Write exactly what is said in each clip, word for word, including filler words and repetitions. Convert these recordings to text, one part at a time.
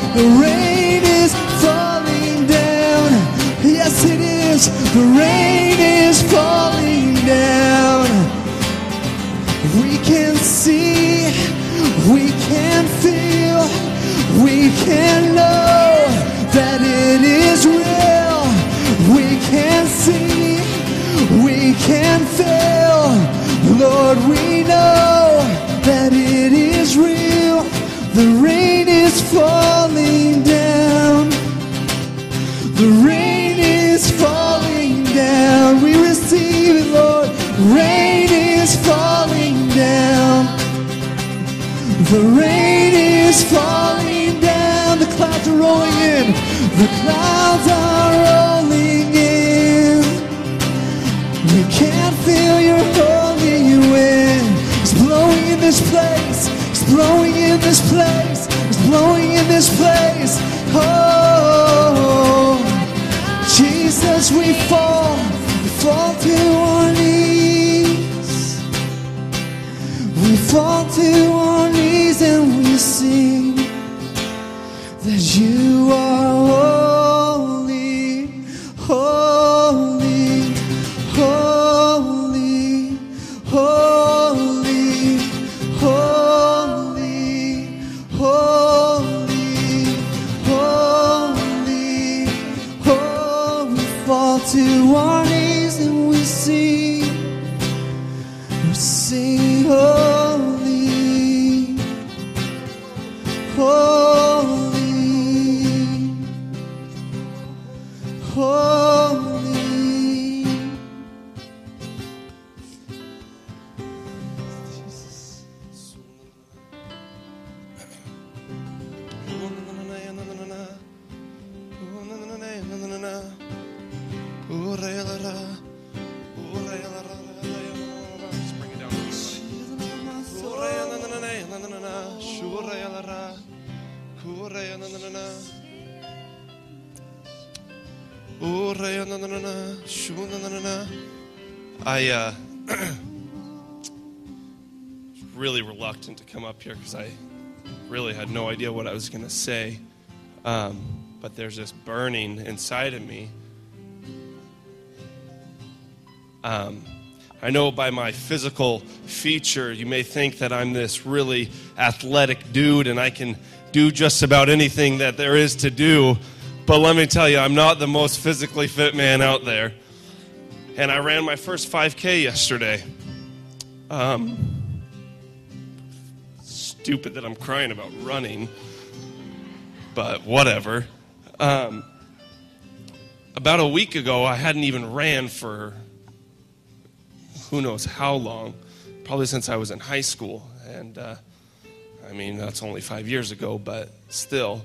The rain is falling down. Yes, it is. The rain is falling down. We can see, we can feel, we can know that it is real. We can see, we can feel, Lord, we know that it is real. The rain is falling down. The rain is falling down. We receive it, Lord. Rain is falling down. The rain is falling down. The clouds are rolling in. The clouds are rolling in. We can feel your holy wind. It's blowing in this place. It's blowing in this place. It's blowing in this place. Oh, Jesus, we fall. We fall to our knees. We fall to our knees and we sing that you are holy, holy, holy, holy, holy, holy, holy, holy. We fall to our knees and we sing, we sing holy, holy, holy. Just bring it down. I uh, was really reluctant to come up here because I really had no idea what I was going to say. Um, but there's this burning inside of me. Um, I know by my physical feature, you may think that I'm this really athletic dude and I can do just about anything that there is to do. But let me tell you, I'm not the most physically fit man out there. And I ran my first five K yesterday. Um, stupid that I'm crying about running, but whatever. Um, about a week ago, I hadn't even ran for who knows how long, probably since I was in high school. And uh, I mean, that's only five years ago, but still.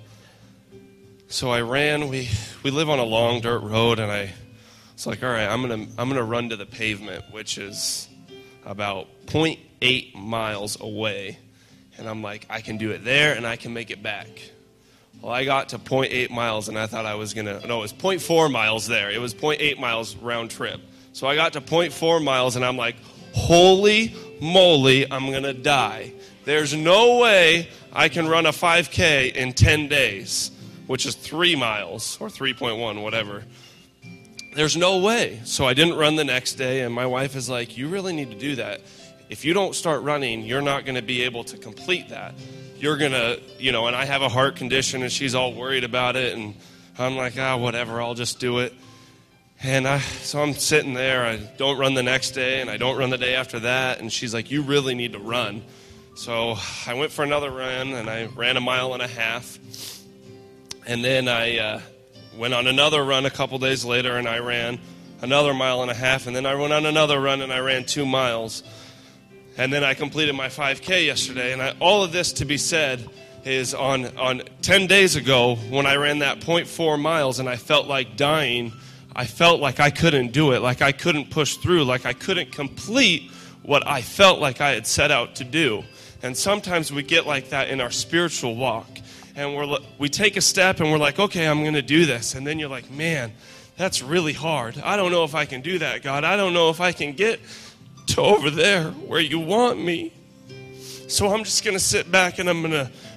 So I ran. We we live on a long dirt road, and I was like, all right, I'm gonna I'm gonna run to the pavement, which is about zero point eight miles away. And I'm like, I can do it there, and I can make it back. Well, I got to zero point eight miles, and I thought I was gonna. No, it was zero point four miles there. It was zero point eight miles round trip. So I got to zero point four miles, and I'm like, holy moly, I'm gonna die. There's no way I can run a five K in ten days. Which is three miles, or three point one, whatever. There's no way. So I didn't run the next day, and my wife is like, you really need to do that. If you don't start running, you're not going to be able to complete that. You're going to, you know, and I have a heart condition, and she's all worried about it, and I'm like, ah, whatever, I'll just do it. And I, so I'm sitting there, I don't run the next day, and I don't run the day after that, and she's like, you really need to run. So I went for another run, and I ran a mile and a half. And then I uh, went on another run a couple days later, and I ran another mile and a half. And then I went on another run, and I ran two miles. And then I completed my five K yesterday. And I, all of this to be said is on, on ten days ago when I ran that zero point four miles and I felt like dying, I felt like I couldn't do it, like I couldn't push through, like I couldn't complete what I felt like I had set out to do. And sometimes we get like that in our spiritual walk. And we're, we take a step and we're like, okay, I'm going to do this. And then you're like, man, that's really hard. I don't know if I can do that, God. I don't know if I can get to over there where you want me. So I'm just going to sit back and I'm going to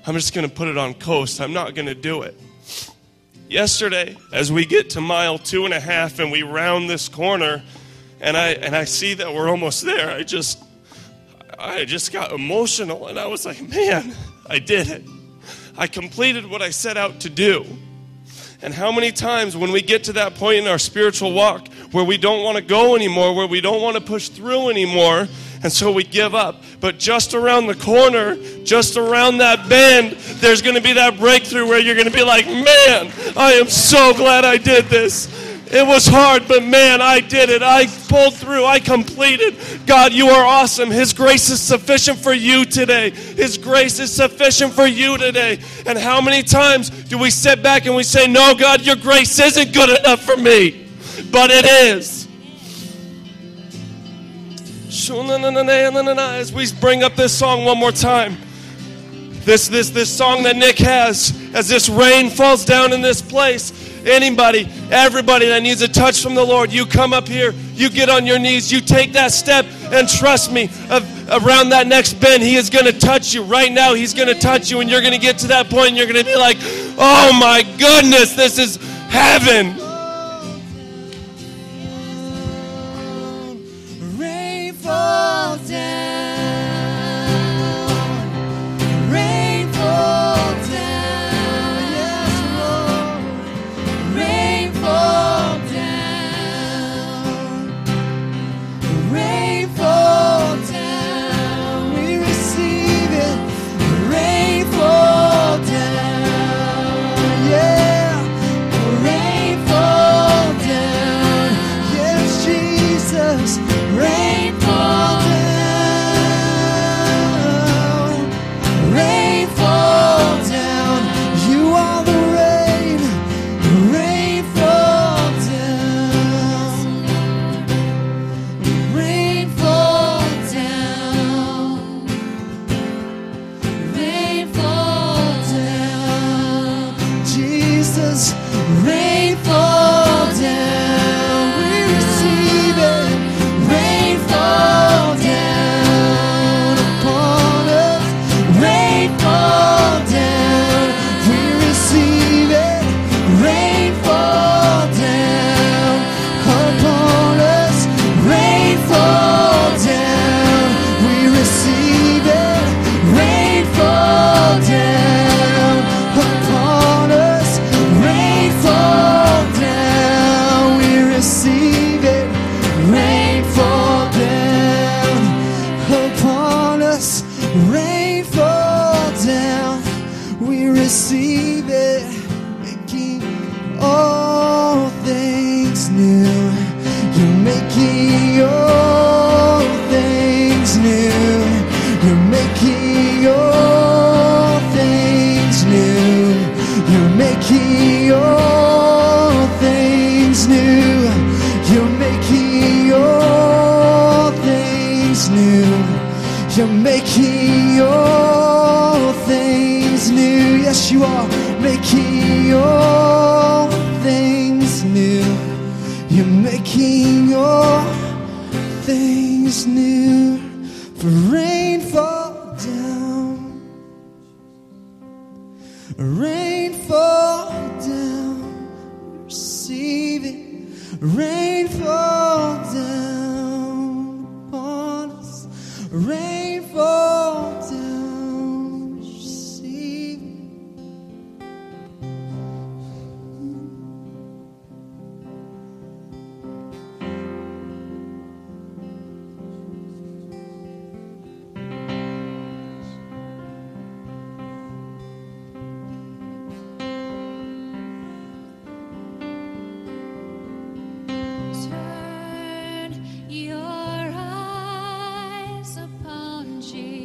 I'm just going to put it on coast. I'm not going to do it. Yesterday, as we get to mile two and a half and we round this corner, and I and I see that we're almost there, I just I just got emotional, and I was like, man, I did it. I completed what I set out to do. And how many times when we get to that point in our spiritual walk where we don't want to go anymore, where we don't want to push through anymore, and so we give up. But just around the corner, just around that bend, there's going to be that breakthrough where you're going to be like, man, I am so glad I did this. It was hard, but man, I did it. I pulled through. I completed. God, you are awesome. His grace is sufficient for you today. His grace is sufficient for you today. And how many times do we sit back and we say, no, God, your grace isn't good enough for me. But it is. As we bring up this song one more time, this, this, this song that Nick has, as this rain falls down in this place, anybody, everybody that needs a touch from the Lord, you come up here, you get on your knees, you take that step, and trust me, of, around that next bend, He is going to touch you. Right now, He's going to touch you, and you're going to get to that point, and you're going to be like, oh my goodness, this is heaven. Rain fall down. Rain fall down. Yes, Lord. Rain fall down. Rain fall down. We receive it. Rain fall down. Yeah. Rain fall down. Yes, Jesus. Rain fall down. Rain fall down. You are the rain. Rain fall down. Rain fall down. Rain fall down. Jesus, rain fall down. We receive it. Rain fall down upon us. Rain fall down. We receive it. Rain fall down upon us. Rain fall down. We receive it. Rain fall down upon us. Rain fall down. We receive it. Rain fall down upon us. Rain fall down. We receive it. Making all things new. You're making all things new. You're making all things new. You're making all things new. You're making all things new. You're making all things new. Yes, you are making all things new. You're making all things new. For rain fall down. Rain fall down. Receive it. Rain fall down upon us. Rain fall down. Receive it. Turn your eyes upon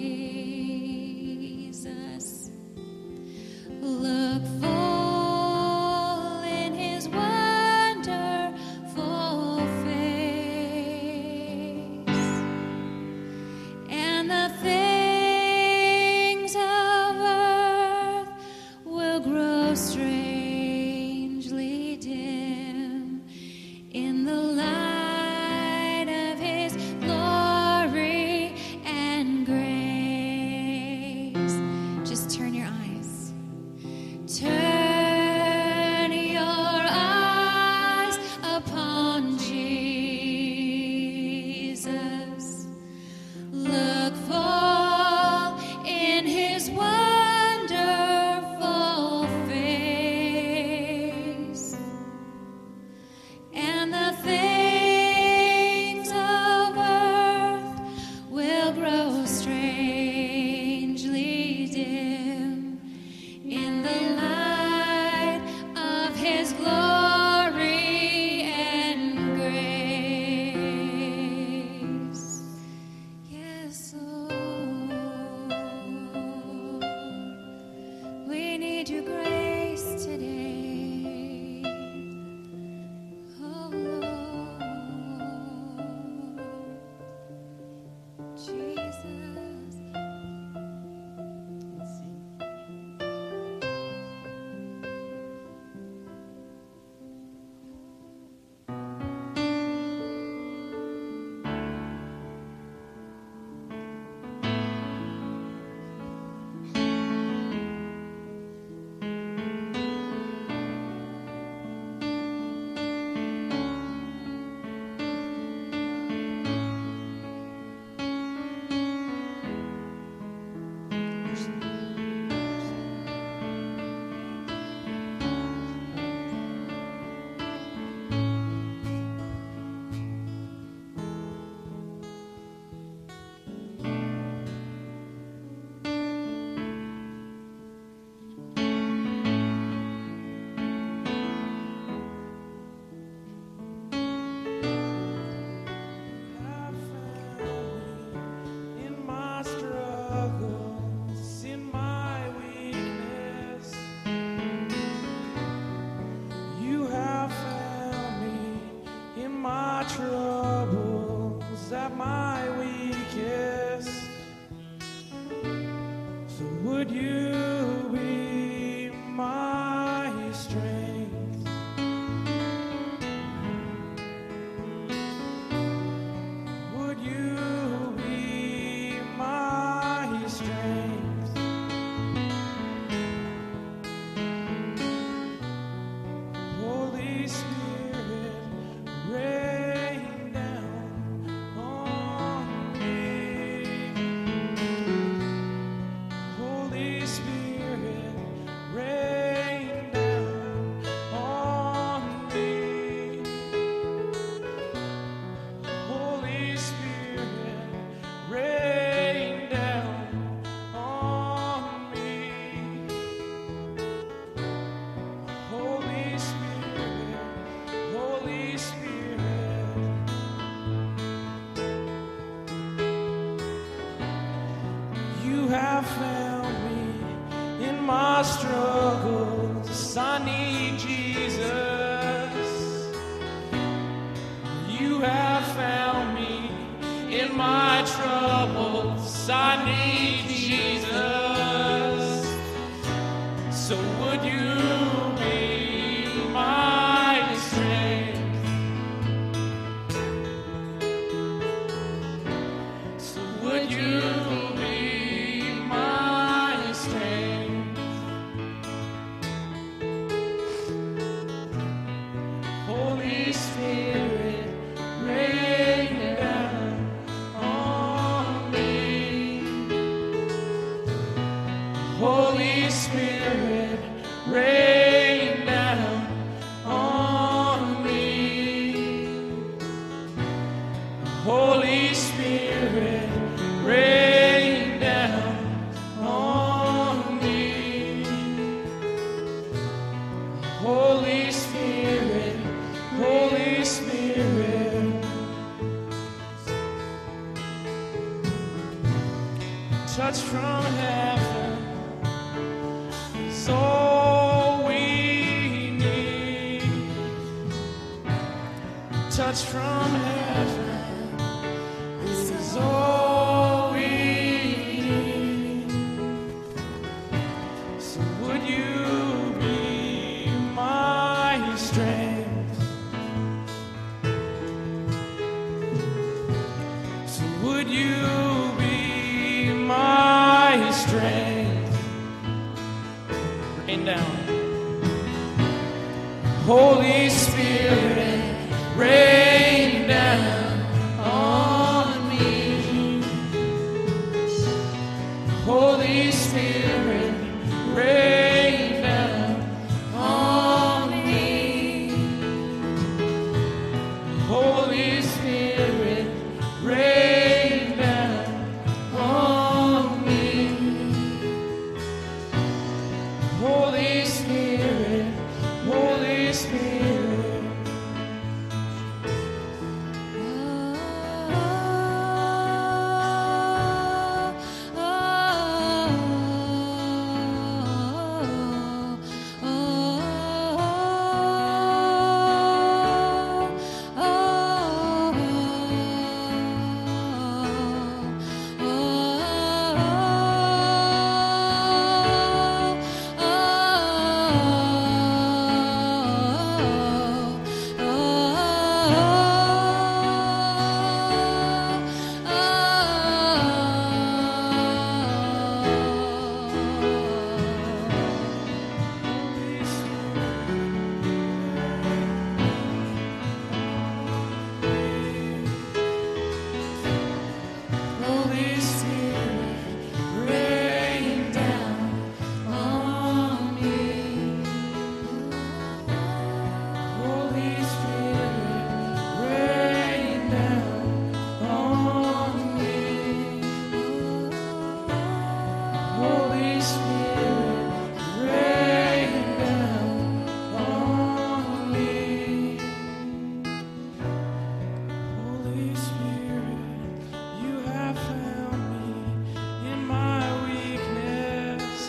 Jesus. Look full in His wonderful face, and the things of earth will grow strangely dim in the light of His glory and grace. Just turn your eyes. struggles, I need Jesus. You have found me in my troubles, I need Jesus. So would you be my strength? So would you be my strength? Holy Spirit, rain down on me. Holy Spirit, rain down on me. Holy Spirit, rain down on me. Holy Spirit, Holy Spirit, touch from heaven is all we need. Touch from heaven is all we need. So would you be my strength? So would you be my strength? Rain down. Holy Spirit, rain down on me. Holy Spirit, rain down on me. Holy Spirit, rain down on me. Holy Spirit, Holy Spirit. Holy Spirit, rain down on me. Holy Spirit, rain down on me. Holy Spirit, rain down on me. Holy Spirit, you have found me in my weakness.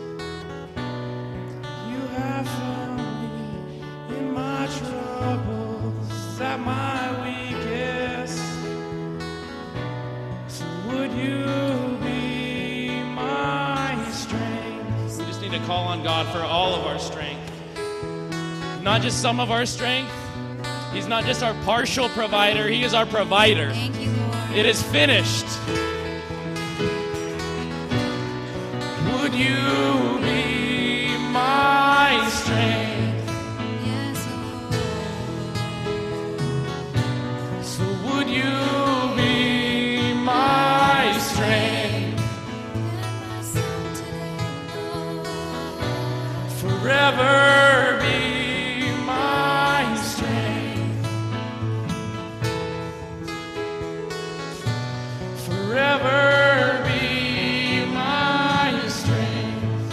You have found me in my troubles, at my weakest. So would you be my strength? We just need to call on God for all of our strength, not just some of our strength. He's not just our partial provider, He is our provider. Thank you, Lord. It is finished. Would you be my strength? Yes, Lord. So would you be my strength? And my son today, Lord. Forever be my strength. Forever be my strength.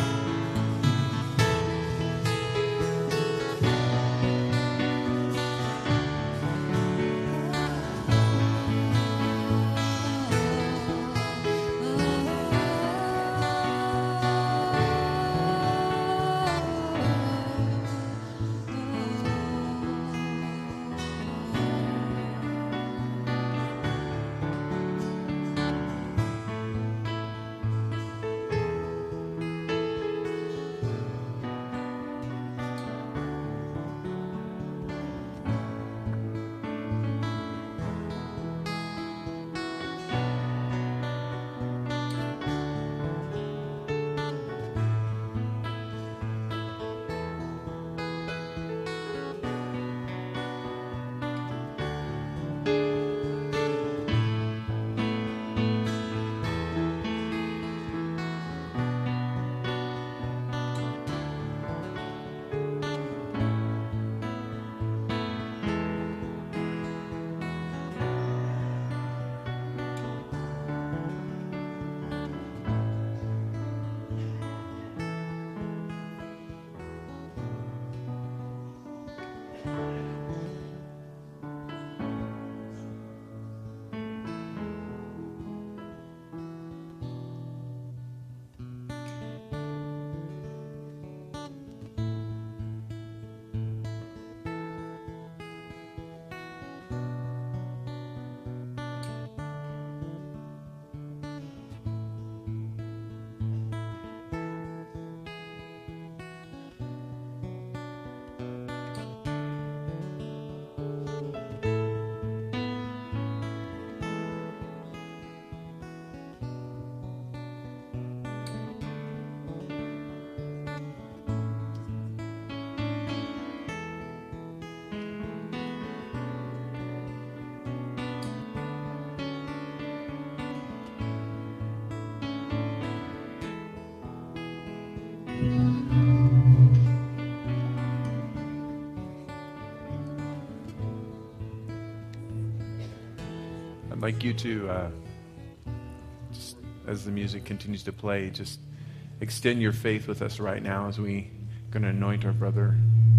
like you to, uh, just as the music continues to play, just extend your faith with us right now as we going to anoint our brother.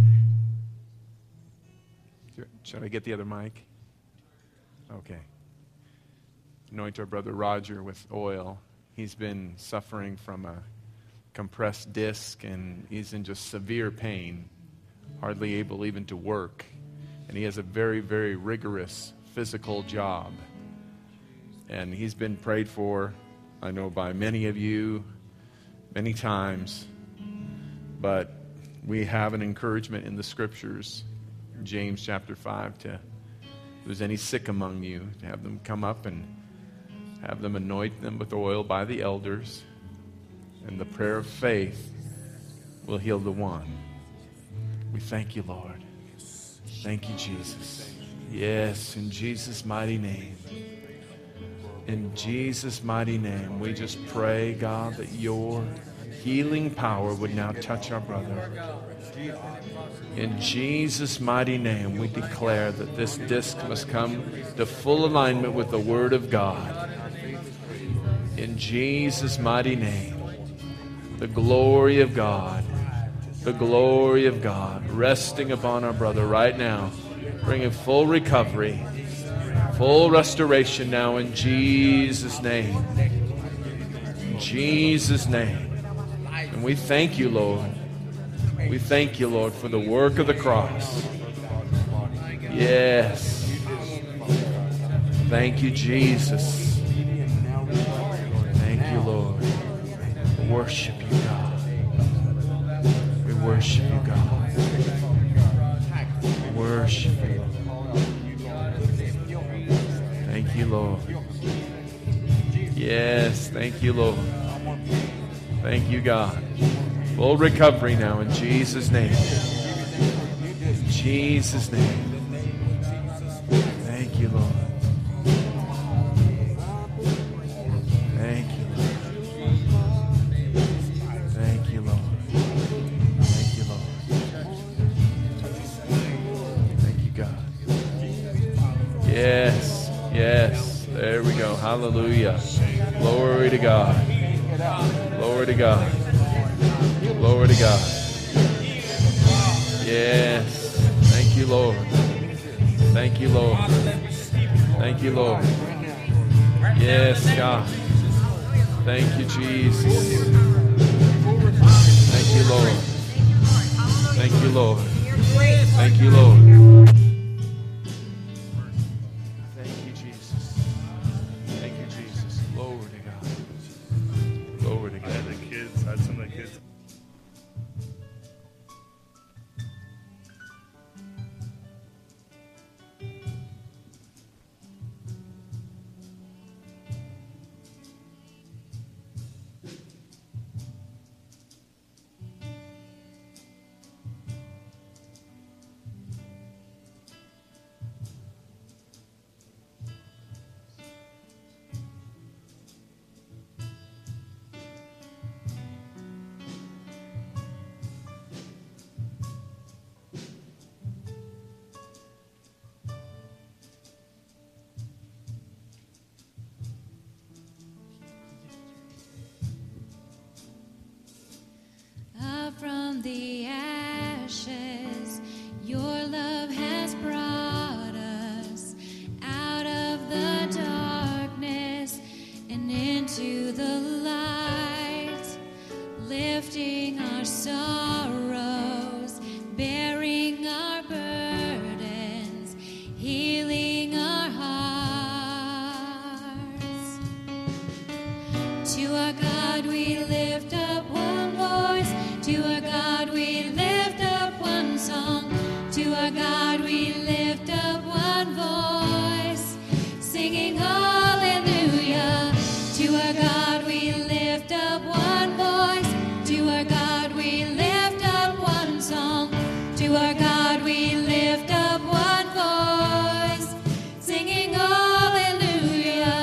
Should I get the other mic? Okay. Anoint our brother Roger with oil. He's been suffering from a compressed disc, and he's in just severe pain, hardly able even to work. And he has a very, very rigorous physical job. And he's been prayed for, I know, by many of you, many times. But we have an encouragement in the Scriptures, James chapter five, to, if there's any sick among you, to have them come up and have them anoint them with oil by the elders. And the prayer of faith will heal the one. We thank you, Lord. Thank you, Jesus. Yes, in Jesus' mighty name. In Jesus' mighty name, we just pray, God, that your healing power would now touch our brother. In Jesus' mighty name, we declare that this disc must come to full alignment with the Word of God. In Jesus' mighty name, the glory of God, the glory of God resting upon our brother right now, bringing full recovery, full restoration now in Jesus' name. In Jesus' name. And we thank you, Lord. We thank you, Lord, for the work of the cross. Yes. Thank you, Jesus. Thank you, Lord. We worship you, God. We worship you, God. We worship you, Lord. Thank you, Lord. Yes, thank you, Lord. Thank you, God. Full recovery now in Jesus' name. In Jesus' name. Thank you, Lord. Thank you, Lord. Thank you, Lord. Thank you, Lord. Thank you, God. Yes, yes. There we go. Hallelujah. Glory to God. Glory to God. Glory to God. Yes. Thank you, Lord. Thank you, Lord. Thank you, Lord. Yes, God. Thank you, Jesus. Thank you, Lord. Thank you, Lord. Thank you, Lord. Thank you, Jesus. Thank you, Jesus. Glory to God. Glory to I had God. the kids, I had some of the kids. Up from the ashes, your love has brought us out of the darkness and into the light, lifting our sorrows, bearing our burdens, healing our hearts. To our God we lift up one voice. To our God we lift up one song. To our God we lift up one voice, singing hallelujah. To our God we lift up one voice. To our God we lift up one song. To our God we lift up one voice, singing hallelujah.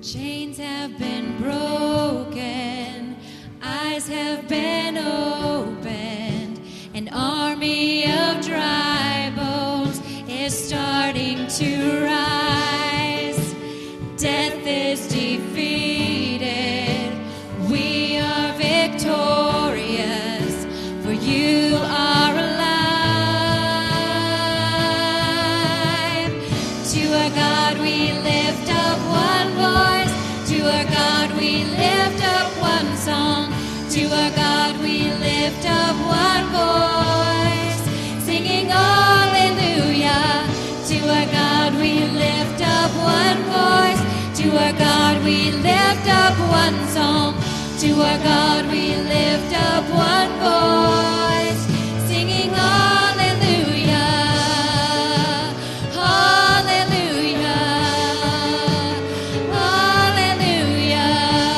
Chains have been broken, eyes have been opened, an army of dry bones is starting to rise. Death is defeated, we are victorious, for you are alive. To our God we lift up one voice, to our God we lift up one song, to our God we lift up one voice, singing hallelujah. To our God we lift up one voice, to our God we lift up one song, to our God we lift up one voice, singing hallelujah, hallelujah, hallelujah.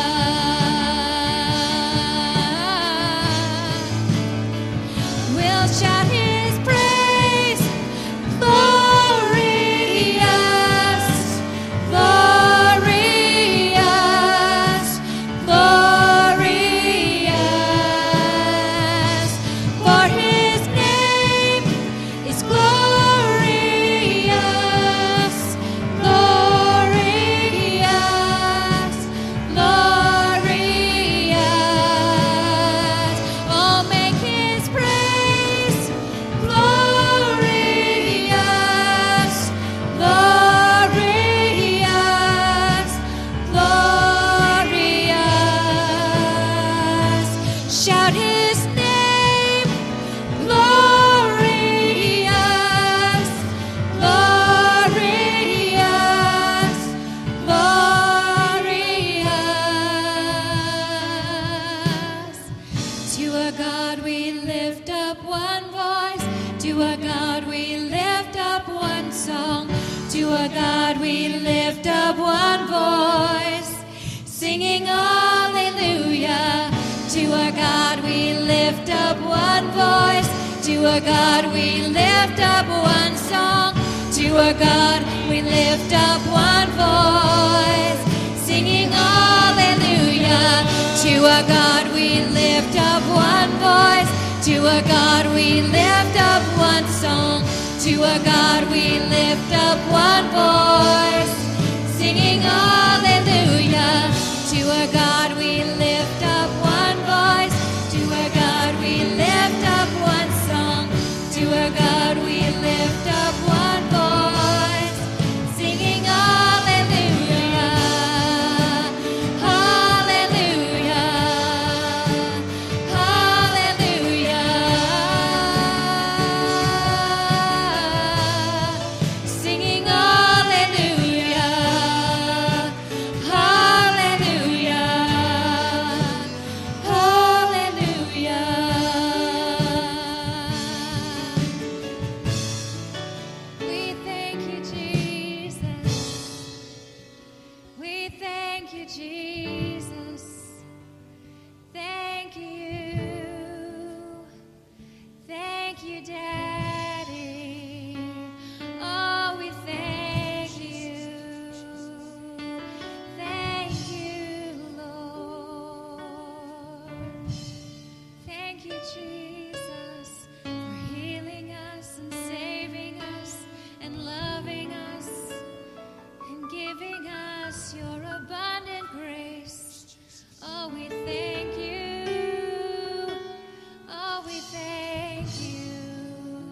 We'll shout his praise, glorious, glorious, glorious, for his name is glorious, glorious, glorious. Oh, make his praise glorious, glorious, glorious. Shout his name, glorious, glorious, glorious. To our God we lift up one voice, to our God we lift up one song, to our God we lift up one voice, singing hallelujah. To our God we lift up one voice, to our God we lift up one song, to our God we lift up one voice, singing hallelujah. To our God we lift up one voice, to our God we lift up one song, to our God we lift up one voice, singing hallelujah. To our God we lift up one voice, to our God we lift up one song, to our God we lift up one voice, singing hallelujah, hallelujah, hallelujah, singing hallelujah, hallelujah, hallelujah. We thank you, Jesus. We thank you, Jesus. Thank you. Thank you, Daddy. Oh, we thank you. Thank you, Lord. Thank you, Jesus, for healing us and saving us and loving us and giving us your abundant grace. Oh, we thank you. Oh, we thank you.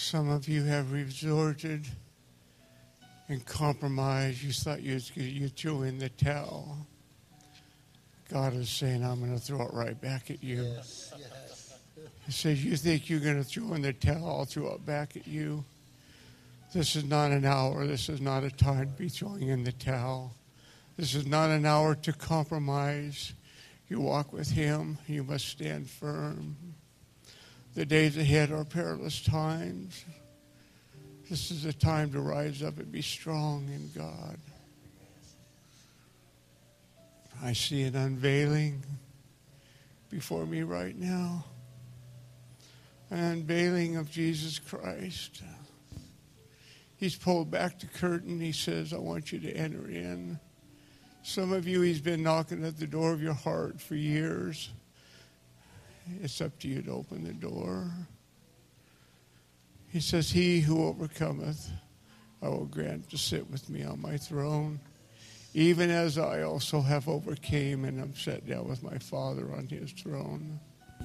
Some of you have resorted and compromised. You thought you you threw in the towel. God is saying, I'm going to throw it right back at you. Yes, yes. He says, you think you're going to throw in the towel, I'll throw it back at you. This is not an hour. This is not a time to be throwing in the towel. This is not an hour to compromise. You walk with him. You must stand firm. The days ahead are perilous times. This is a time to rise up and be strong in God. I see an unveiling before me right now. An unveiling of Jesus Christ. He's pulled back the curtain. He says, I want you to enter in. Some of you, he's been knocking at the door of your heart for years. It's up to you to open the door. He says, he who overcometh, I will grant to sit with me on my throne, even as I also have overcame and am set down with my Father on his throne.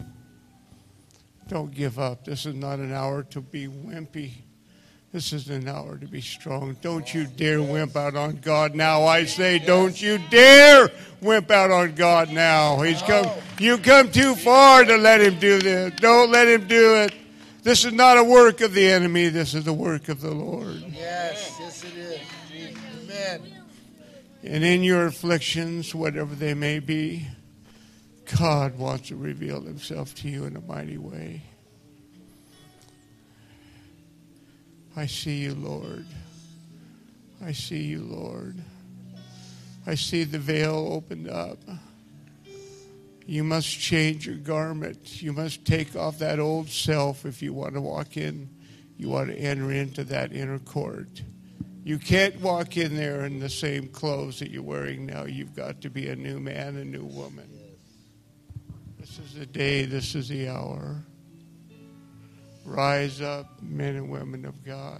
Don't give up. This is not an hour to be wimpy. This is an hour to be strong. Don't you dare wimp out on God now. I say, don't you dare wimp out on God now. He's come. You come too far to let him do this. Don't let him do it. This is not a work of the enemy. This is the work of the Lord. Yes, yes it is. Amen. And in your afflictions, whatever they may be, God wants to reveal himself to you in a mighty way. I see you, Lord. I see you, Lord. I see the veil opened up. You must change your garment. You must take off that old self if you want to walk in. You want to enter into that inner court. You can't walk in there in the same clothes that you're wearing now. You've got to be a new man, a new woman. This is the day. This is the hour. Rise up, men and women of God.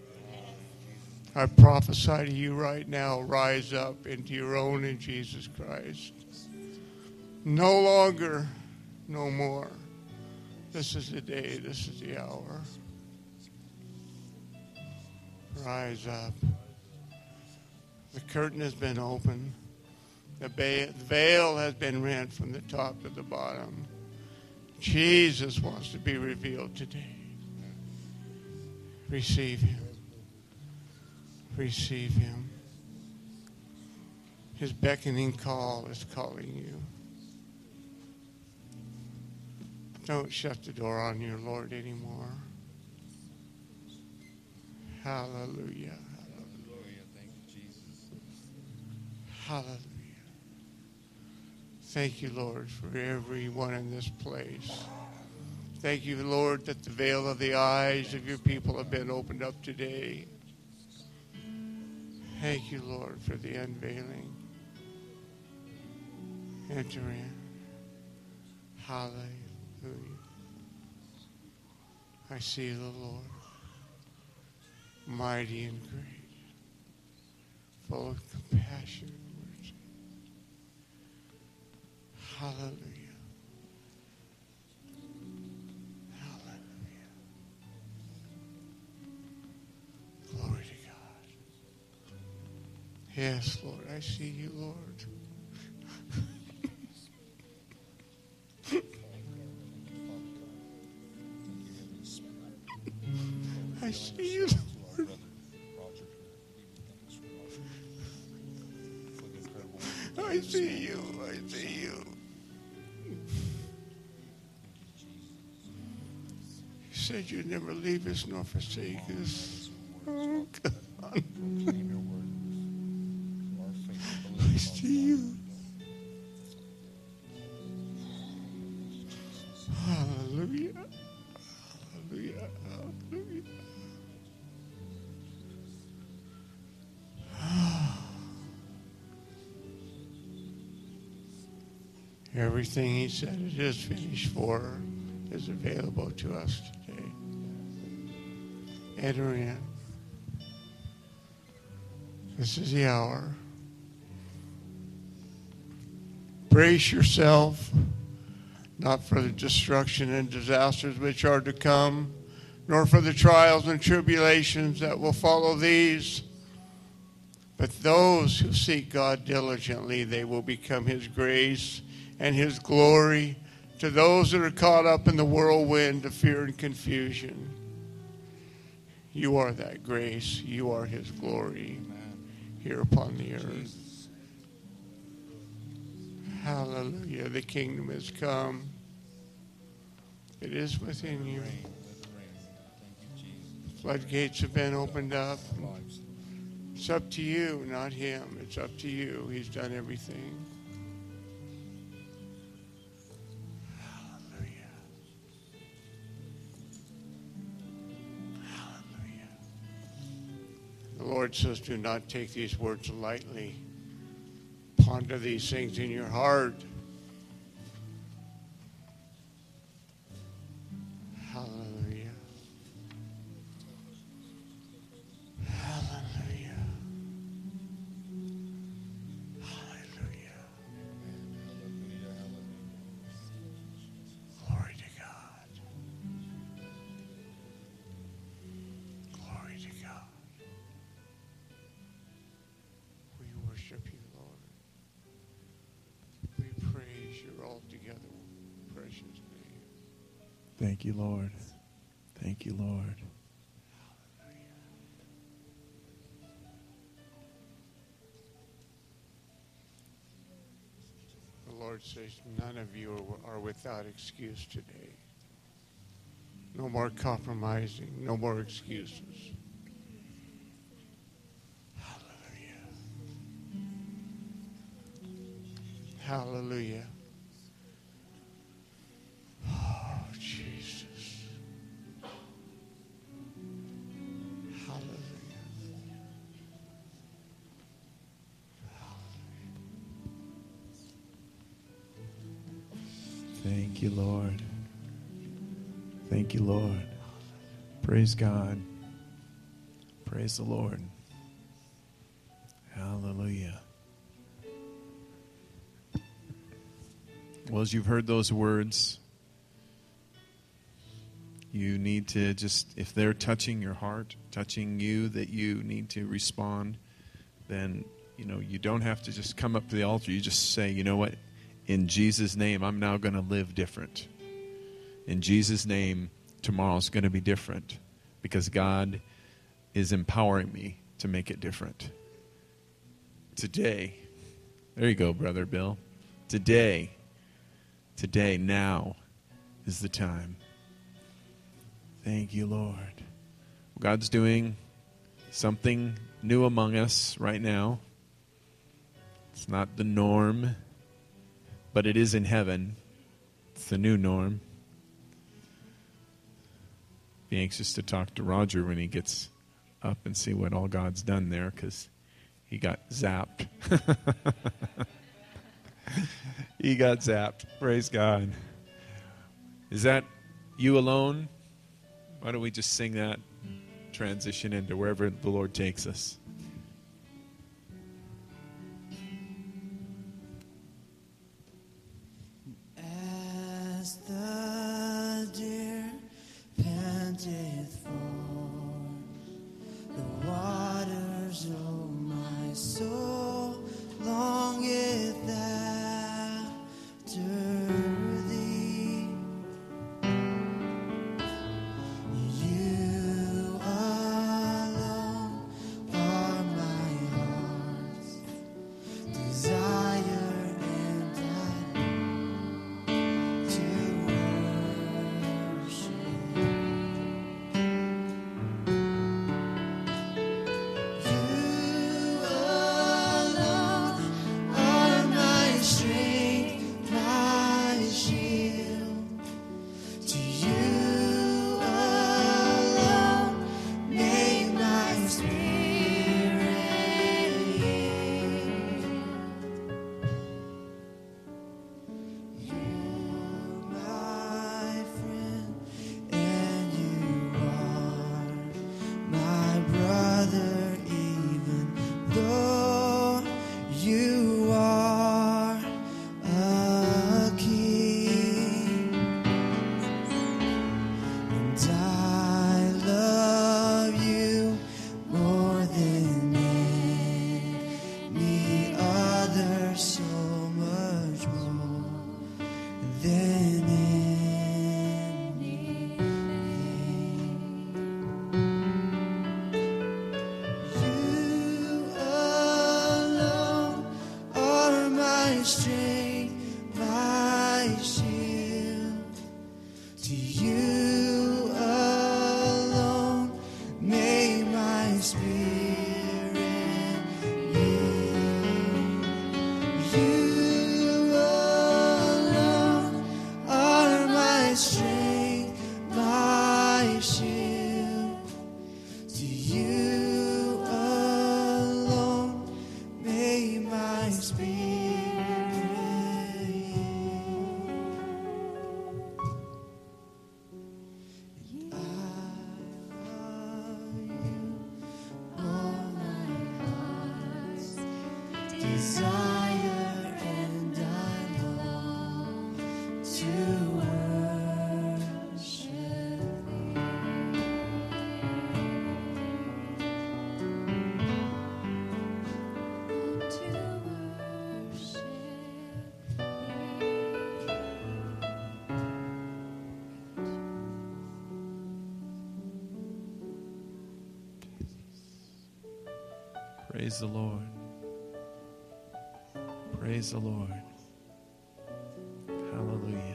I prophesy to you right now, rise up into your own in Jesus Christ. No longer, no more. This is the day, this is the hour. Rise up. The curtain has been opened. The veil has been rent from the top to the bottom. Jesus wants to be revealed today. Receive him. Receive him. His beckoning call is calling you. Don't shut the door on your Lord anymore. Hallelujah. Hallelujah. Thank you, Jesus. Hallelujah. Thank you, Lord, for everyone in this place. Thank you, Lord, that the veil of the eyes of your people have been opened up today. Thank you, Lord, for the unveiling. Enter in. Hallelujah. I see the Lord, mighty and great, full of compassion and mercy. Hallelujah. Hallelujah. Glory to God. Yes, Lord, I see you, Lord. I see you, Lord. I see you. I see you. You said you'd never leave us nor forsake us. Oh, God. I see you. Hallelujah. Hallelujah. Hallelujah. Everything he said it is finished for is available to us today. Enter in. This is the hour. Brace yourself, not for the destruction and disasters which are to come, nor for the trials and tribulations that will follow these. But those who seek God diligently, they will become his grace and his glory to those that are caught up in the whirlwind of fear and confusion. You are that grace. You are his glory here upon the earth. Hallelujah. The kingdom has come. It is within you. Floodgates have been opened up. It's up to you, not him. It's up to you. He's done everything. Hallelujah. Hallelujah. The Lord says, do not take these words lightly. Ponder these things in your heart. Hallelujah. Hallelujah. Hallelujah. Glory to God. Glory to God. We worship you, Lord. We praise your altogether precious name. Thank you, Lord. Thank you, Lord. The Lord says, none of you are, are without excuse today. No more compromising, no more excuses. Hallelujah. Hallelujah. Oh, Jesus. Hallelujah. Thank you, Lord. Thank you, Lord. Praise God. Praise the Lord. Hallelujah. Well, as you've heard those words, you need to just, if they're touching your heart, touching you, that you need to respond, then, you know, you don't have to just come up to the altar. You just say, you know what? In Jesus' name, I'm now going to live different. In Jesus' name, tomorrow's going to be different because God is empowering me to make it different. Today, there you go, Brother Bill. Today, today, now is the time. Thank you, Lord. God's doing something new among us right now. It's not the norm, but it is in heaven. It's the new norm. Be anxious to talk to Roger when he gets up and see what all God's done there, because he got zapped. He got zapped. Praise God. Is that you alone? Why don't we just sing that, transition into wherever the Lord takes us. As the deer panteth for the waters, O my soul longeth after thee. You alone spirit in you alone are my strength, my shield. To you alone may my spirit yield. I love you, all my heart's desire, and I long to worship Praise the Lord. Praise the Lord. Hallelujah.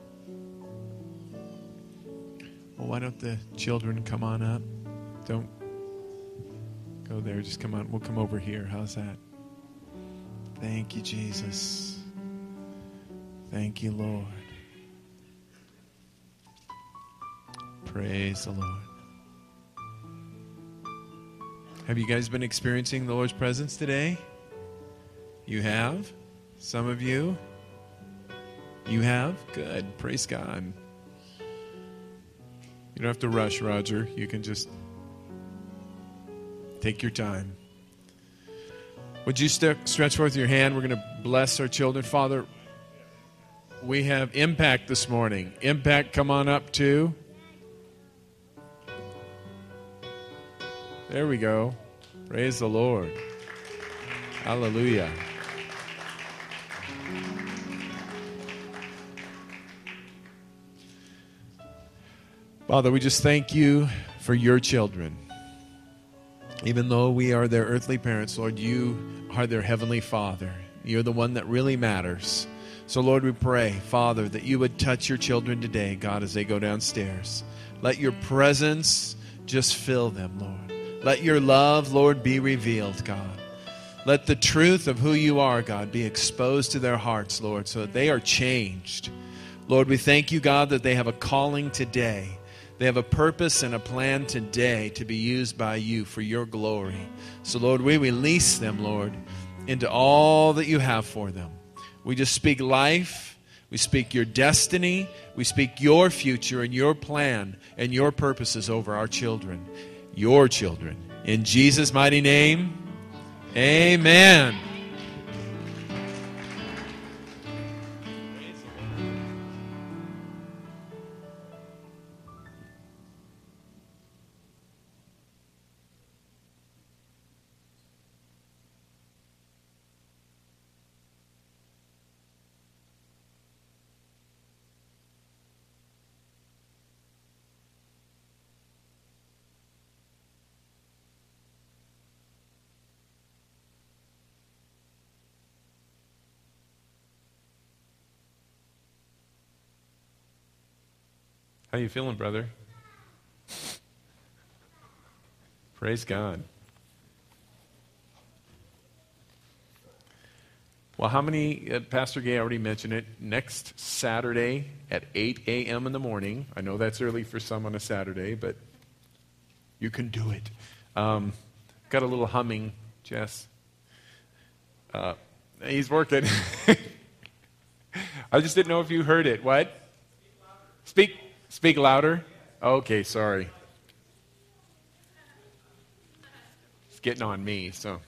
Well, why don't the children come on up? Don't go there. Just come on. We'll come over here. How's that? Thank you, Jesus. Thank you, Lord. Praise the Lord. Have you guys been experiencing the Lord's presence today? You have? Some of you? You have? Good. Praise God. You don't have to rush, Roger. You can just take your time. Would you st- stretch forth your hand? We're going to bless our children. Father, we have Impact this morning. Impact, come on up too. There we go. Praise the Lord. Hallelujah. Father, we just thank you for your children. Even though we are their earthly parents, Lord, you are their heavenly Father. You're the one that really matters. So, Lord, we pray, Father, that you would touch your children today, God, as they go downstairs. Let your presence just fill them, Lord. Let your love, Lord, be revealed, God. Let the truth of who you are, God, be exposed to their hearts, Lord, so that they are changed. Lord, we thank you, God, that they have a calling today. They have a purpose and a plan today to be used by you for your glory. So, Lord, we release them, Lord, into all that you have for them. We just speak life. We speak your destiny. We speak your future and your plan and your purposes over our children, your children. In Jesus' mighty name, amen. How you feeling, brother? Praise God. Well, how many, uh, Pastor Gay already mentioned it, next Saturday at eight a.m. in the morning. I know that's early for some on a Saturday, but you can do it. Um, got a little humming, Jess. Uh, he's working. I just didn't know if you heard it. What? Speak. Speak louder? Okay, sorry. It's getting on me, so.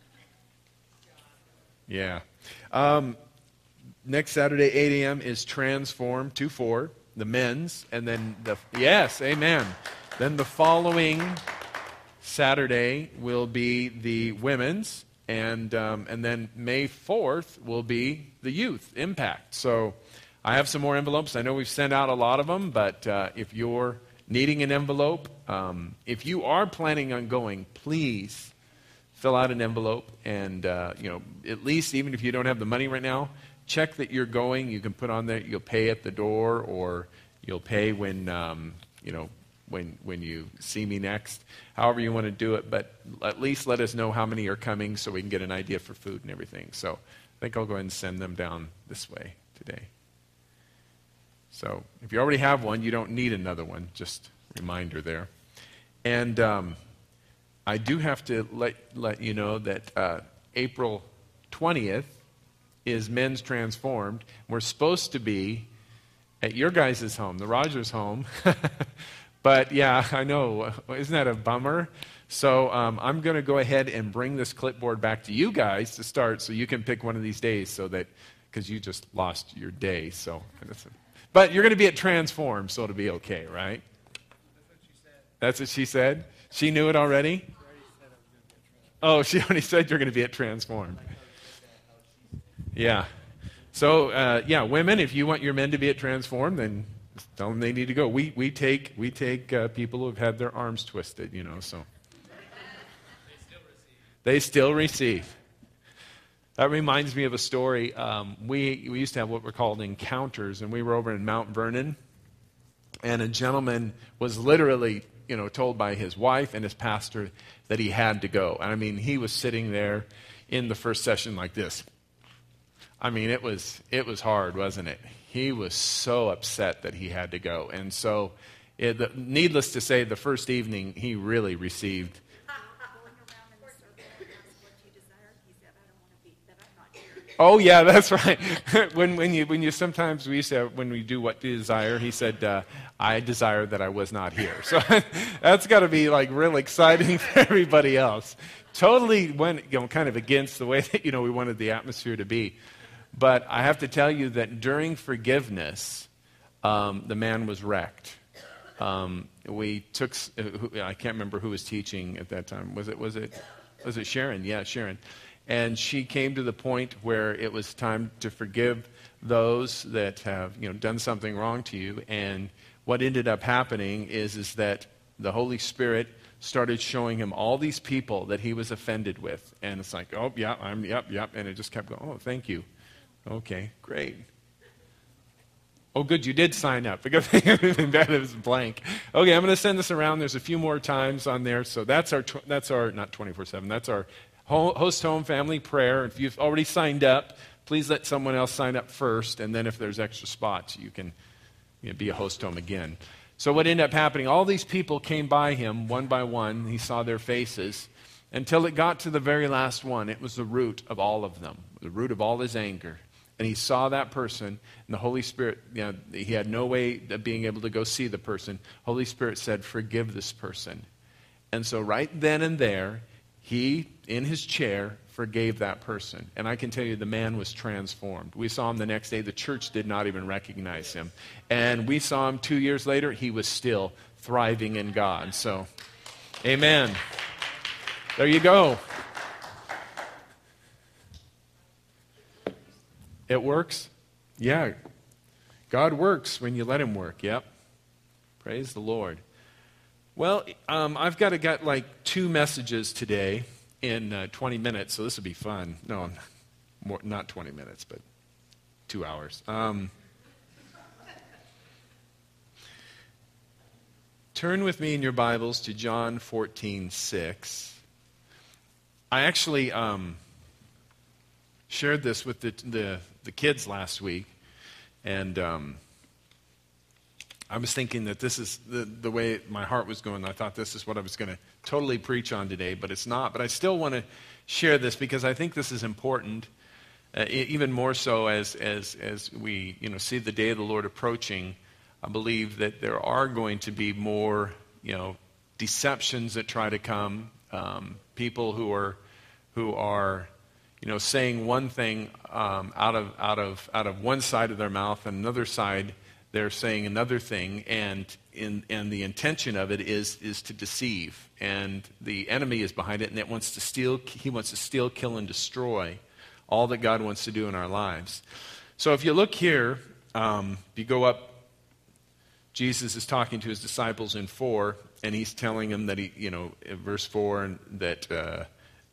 Yeah. Um, next Saturday, eight a.m. is Transform two four, the men's. And then, the yes, amen. Then the following Saturday will be the women's. And, um, and then May fourth will be the youth Impact. So I have some more envelopes. I know we've sent out a lot of them, but uh, if you're needing an envelope, um, if you are planning on going, please fill out an envelope. And, uh, you know, at least even if you don't have the money right now, check that you're going. You can put on there, you'll pay at the door, or you'll pay when, um, you know, when when you see me next. However you want to do it, but at least let us know how many are coming so we can get an idea for food and everything. So I think I'll go ahead and send them down this way today. So if you already have one, you don't need another one. Just a reminder there. And um, I do have to let let you know that uh, April twentieth is Men's Transformed. We're supposed to be at your guys' home, the Rogers home. But yeah, I know. Isn't that a bummer? So um, I'm going to go ahead and bring this clipboard back to you guys to start so you can pick one of these days so that, because you just lost your day. So, but you're going to be at Transform, so it'll be okay, right? That's what she said? She knew it already? Oh, she already said you're going to be at Transform. Yeah. So, uh, yeah, women, if you want your men to be at Transform, then just tell them they need to go. We we take we take uh, people who have had their arms twisted, you know, so. They still receive. That reminds me of a story. Um, we, we used to have what were called encounters, and we were over in Mount Vernon, and a gentleman was literally, you know, told by his wife and his pastor that he had to go. And I mean, he was sitting there in the first session like this. I mean, it was it was hard, wasn't it? He was so upset that he had to go. And so, it, the, needless to say, the first evening, he really received. Oh yeah, that's right. when when you when you sometimes we used to have, when we do what do you desire, he said, uh, "I desire that I was not here." So that's got to be like real exciting for everybody else. Totally went, you know, kind of against the way that, you know, we wanted the atmosphere to be. But I have to tell you that during forgiveness, um, the man was wrecked. Um, we took, uh, who, I can't remember who was teaching at that time. Was it was it was it Sharon? Yeah, Sharon. And she came to the point where it was time to forgive those that have, you know, done something wrong to you. And what ended up happening is, is that the Holy Spirit started showing him all these people that he was offended with. And it's like, oh, yeah, I'm, yep, yep. And it just kept going, oh, thank you. Okay, great. Oh, good, you did sign up. Because that is blank. Okay, I'm going to send this around. There's a few more times on there. So that's our, tw- that's our not twenty-four seven, that's our Host Home Family Prayer. If you've already signed up, please let someone else sign up first, and then if there's extra spots, you can, you know, be a Host Home again. So what ended up happening, all these people came by him one by one. He saw their faces until it got to the very last one. It was the root of all of them, the root of all his anger. And he saw that person, and the Holy Spirit, you know, he had no way of being able to go see the person. Holy Spirit said, forgive this person. And so right then and there, he, in his chair, forgave that person. And I can tell you the man was transformed. We saw him the next day. The church did not even recognize him. And we saw him two years later. He was still thriving in God. So, amen. There you go. It works? Yeah. God works when you let him work. Yep. Praise the Lord. Well, um, I've got to get like two messages today in uh, twenty minutes, so this will be fun. No, more, not twenty minutes, but two hours. Um, turn with me in your Bibles to John fourteen six. I actually um, shared this with the, the, the kids last week, and Um, I was thinking that this is the, the way my heart was going. I thought this is what I was going to totally preach on today, but it's not. But I still want to share this because I think this is important, uh, even more so as as as we, you know, see the day of the Lord approaching. I believe that there are going to be more, you know, deceptions that try to come. Um, people who are who are, you know, saying one thing um, out of out of out of one side of their mouth, and another side they're saying another thing, and in, and the intention of it is is to deceive, and the enemy is behind it, and it wants to steal. He wants to steal, kill, and destroy all that God wants to do in our lives. So if you look here, um, if you go up, Jesus is talking to his disciples in four, and he's telling them that he, you know, in verse four, and that uh,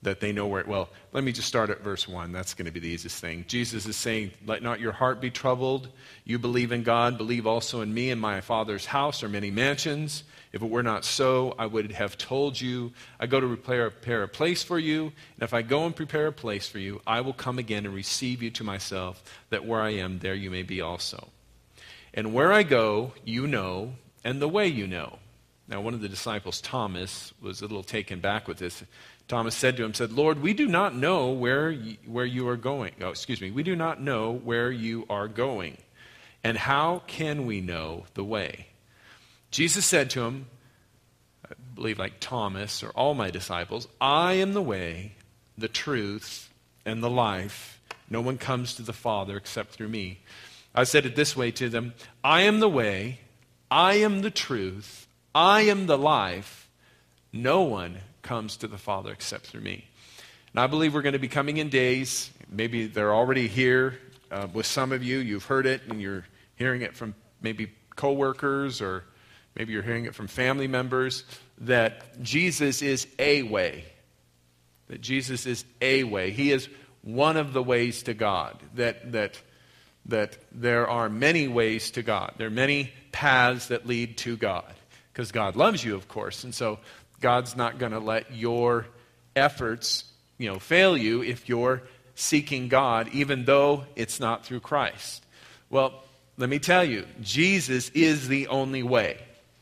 that they know where, well, let me just start at verse one. That's going to be the easiest thing. Jesus is saying, let not your heart be troubled. You believe in God, believe also in me. In my Father's house are many mansions. If it were not so, I would have told you. I go to prepare, prepare a place for you. And if I go and prepare a place for you, I will come again and receive you to myself, that where I am, there you may be also. And where I go, you know, and the way you know. Now, one of the disciples, Thomas, was a little taken back with this. Thomas said to him, said, Lord, we do not know where you, where you are going. Oh, excuse me. We do not know where you are going. And how can we know the way? Jesus said to him, I believe like Thomas or all my disciples, I am the way, the truth, and the life. No one comes to the Father except through me. I said it this way to them, I am the way, I am the truth, I am the life. No one comes to the Father except through me. And I believe we're going to be coming in days, maybe they're already here uh, with some of you. You've heard it and you're hearing it from maybe coworkers, or maybe you're hearing it from family members, that Jesus is a way. That Jesus is a way. He is one of the ways to God. That, that, that there are many ways to God. There are many paths that lead to God. Because God loves you, of course. And so God's not going to let your efforts, you know, fail you if you're seeking God, even though it's not through Christ. Well, let me tell you, Jesus is the only way.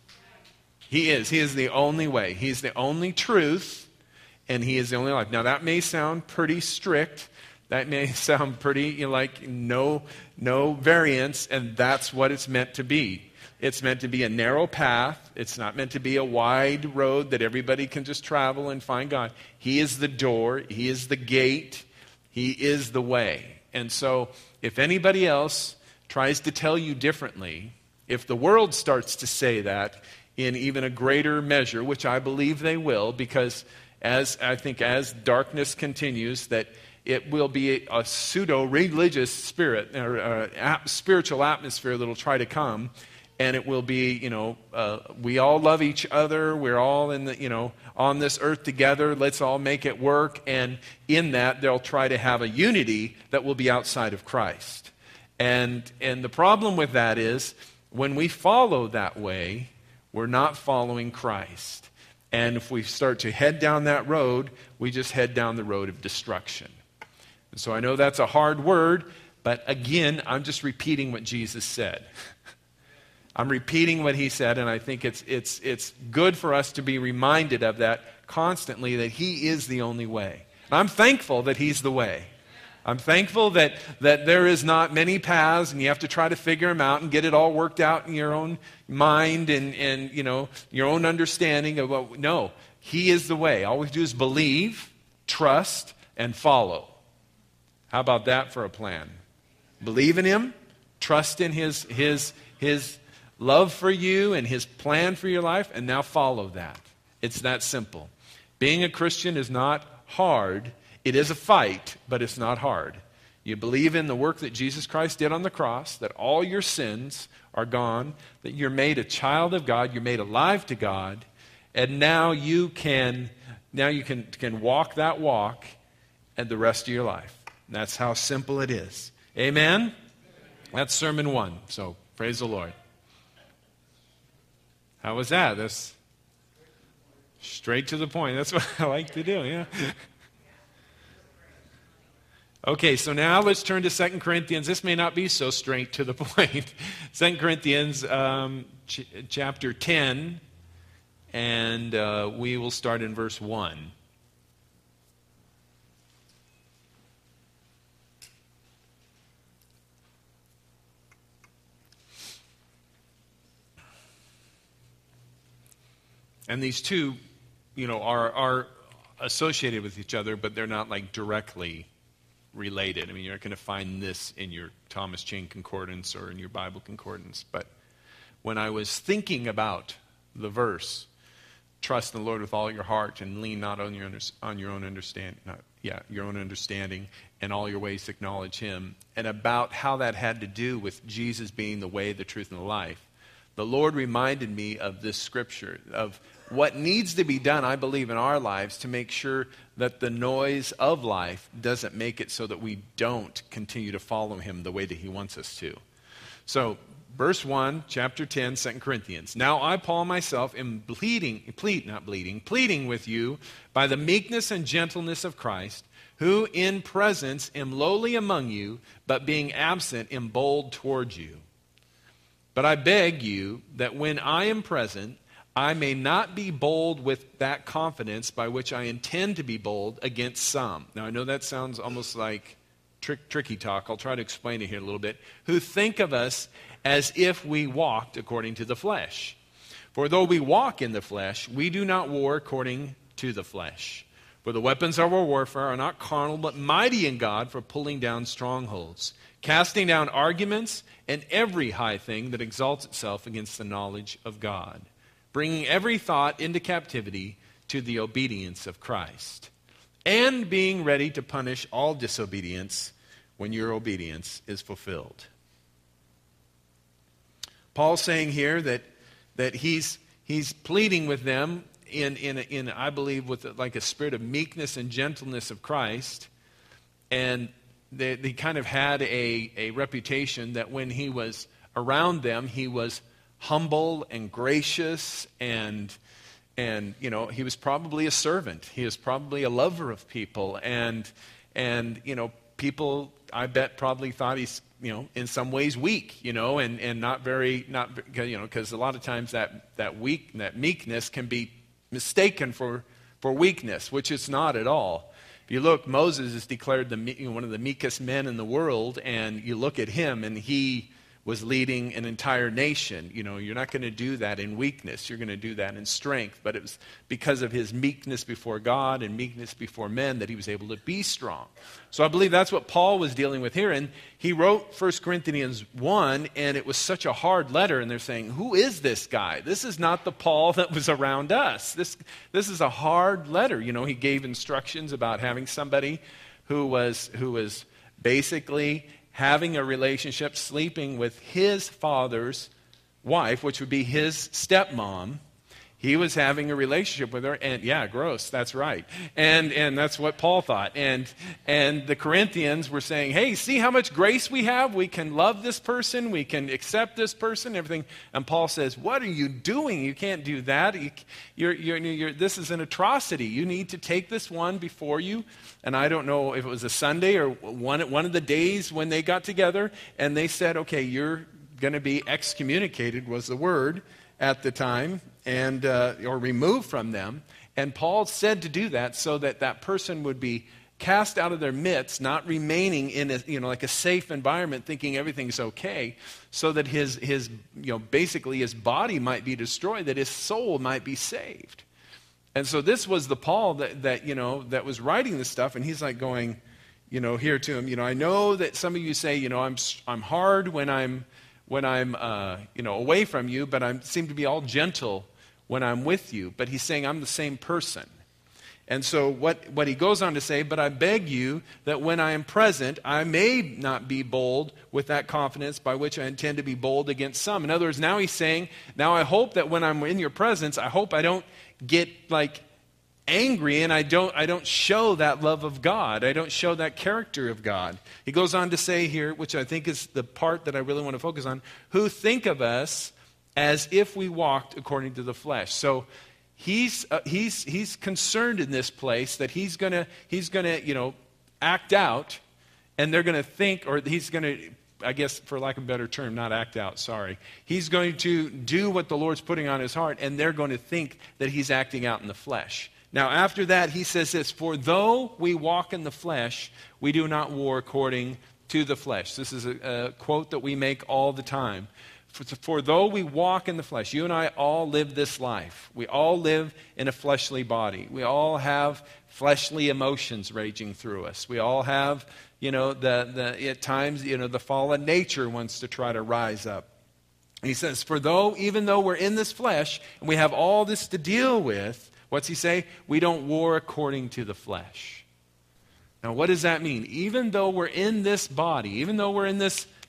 He is. He is the only way. He's the only truth, and He is the only life. Now, that may sound pretty strict. That may sound pretty, you know, like no, no variance, and that's what it's meant to be. It's meant to be a narrow path. It's not meant to be a wide road that everybody can just travel and find God. He is the door. He is the gate. He is the way. And so if anybody else tries to tell you differently, if the world starts to say that in even a greater measure, which I believe they will, because as I think as darkness continues, that it will be a, a pseudo-religious spirit or a spiritual atmosphere that will try to come. And it will be, you know, uh, we all love each other. We're all in the, you know, on this earth together. Let's all make it work. And in that, they'll try to have a unity that will be outside of Christ. And and the problem with that is, when we follow that way, we're not following Christ. And if we start to head down that road, we just head down the road of destruction. And so I know that's a hard word, but again, I'm just repeating what Jesus said. I'm repeating what He said, and I think it's it's it's good for us to be reminded of that constantly, that He is the only way. And I'm thankful that He's the way. I'm thankful that, that there is not many paths, and you have to try to figure them out and get it all worked out in your own mind and, and you know, your own understanding of what. No, He is the way. All we do is believe, trust, and follow. How about that for a plan? Believe in Him, trust in His His His love for you and His plan for your life, and now follow that. It's that simple. Being a Christian is not hard. It is a fight, but it's not hard. You believe in the work that Jesus Christ did on the cross, that all your sins are gone, that you're made a child of God, you're made alive to God, and now you can now you can, can walk that walk and the rest of your life. And that's how simple it is. Amen? That's sermon one. So praise the Lord. How was that? That's straight to the point. That's what I like to do, yeah. Okay, so now let's turn to Second Corinthians. This may not be so straight to the point. Second Corinthians um, ch- chapter ten, and uh, we will start in verse one. And these two, you know, are are associated with each other, but they're not like directly related. I mean, you're not going to find this in your Thomas Chain Concordance or in your Bible Concordance. But when I was thinking about the verse, trust in the Lord with all your heart and lean not on your under, on your own understanding, not, yeah, your own understanding, and all your ways acknowledge Him, and about how that had to do with Jesus being the way, the truth, and the life, the Lord reminded me of this scripture, of what needs to be done, I believe, in our lives to make sure that the noise of life doesn't make it so that we don't continue to follow him the way that he wants us to. So, verse one, chapter ten, Second Corinthians. Now I, Paul, myself, am pleading, plead, not bleeding, pleading with you by the meekness and gentleness of Christ, who in presence am lowly among you, but being absent am bold toward you. But I beg you that when I am present, I may not be bold with that confidence by which I intend to be bold against some. Now, I know that sounds almost like trick, tricky talk. I'll try to explain it here a little bit. Who think of us as if we walked according to the flesh. For though we walk in the flesh, we do not war according to the flesh. For the weapons of our warfare are not carnal, but mighty in God for pulling down strongholds, casting down arguments and every high thing that exalts itself against the knowledge of God, bringing every thought into captivity to the obedience of Christ, and being ready to punish all disobedience when your obedience is fulfilled. Paul's saying here that, that he's, he's pleading with them in, in, in, I believe, with like a spirit of meekness and gentleness of Christ. And they, they kind of had a, a reputation that when he was around them, he was humble and gracious, and and you know, he was probably a servant. He was probably a lover of people, and and you know, people, I bet, probably thought he's, you know, in some ways weak, you know, and, and not very, not, you know, because a lot of times that that weak that meekness can be mistaken for for weakness, which it's not at all. If you look, Moses is declared the you know, one of the meekest men in the world, and you look at him, and he was leading an entire nation. You know, you're not going to do that in weakness. You're going to do that in strength. But it was because of his meekness before God and meekness before men that he was able to be strong. So I believe that's what Paul was dealing with here. And he wrote First Corinthians one, and it was such a hard letter. And they're saying, who is this guy? This is not the Paul that was around us. This, this is a hard letter. You know, he gave instructions about having somebody who was, who was basically having a relationship, sleeping with his father's wife, which would be his stepmom. He was having a relationship with her, and yeah, gross, that's right. And and that's what Paul thought. And and the Corinthians were saying, hey, see how much grace we have? We can love this person, we can accept this person, everything. And Paul says, what are you doing? You can't do that. You, you're, you're, you're, this is an atrocity. You need to take this one before you. And I don't know if it was a Sunday or one, one of the days when they got together, and they said, okay, you're going to be excommunicated, was the word at the time, and uh, or removed from them. And Paul said to do that so that that person would be cast out of their midst, not remaining in a, you know, like a safe environment, thinking everything's okay, so that his his you know basically his body might be destroyed, that his soul might be saved. And so this was the Paul that that you know that was writing this stuff, and he's like going, you know, here to him, you know, I know that some of you say, you know, I'm I'm hard when I'm when I'm, uh, you know, away from you, but I seem to be all gentle when I'm with you. But he's saying I'm the same person. And so what, what he goes on to say, but I beg you that when I am present, I may not be bold with that confidence by which I intend to be bold against some. In other words, now he's saying, now I hope that when I'm in your presence, I hope I don't get like angry, and I don't I don't show that love of God. I don't show that character of God. He goes on to say here, which I think is the part that I really want to focus on, who think of us as if we walked according to the flesh. So he's uh, he's he's concerned in this place that he's going to he's going to, you know, act out, and they're going to think, or he's going to, I guess, for lack of a better term, not act out, sorry. He's going to do what the Lord's putting on his heart, and they're going to think that he's acting out in the flesh. Now, after that, he says this, for though we walk in the flesh, we do not war according to the flesh. This is a, a quote that we make all the time. For, for though we walk in the flesh, you and I all live this life. We all live in a fleshly body. We all have fleshly emotions raging through us. We all have, you know, the, the at times, you know, the fallen nature wants to try to rise up. And he says, for though, even though we're in this flesh, and we have all this to deal with, what's he say? We don't war according to the flesh. Now, what does that mean? Even though we're in this body, even though we're in this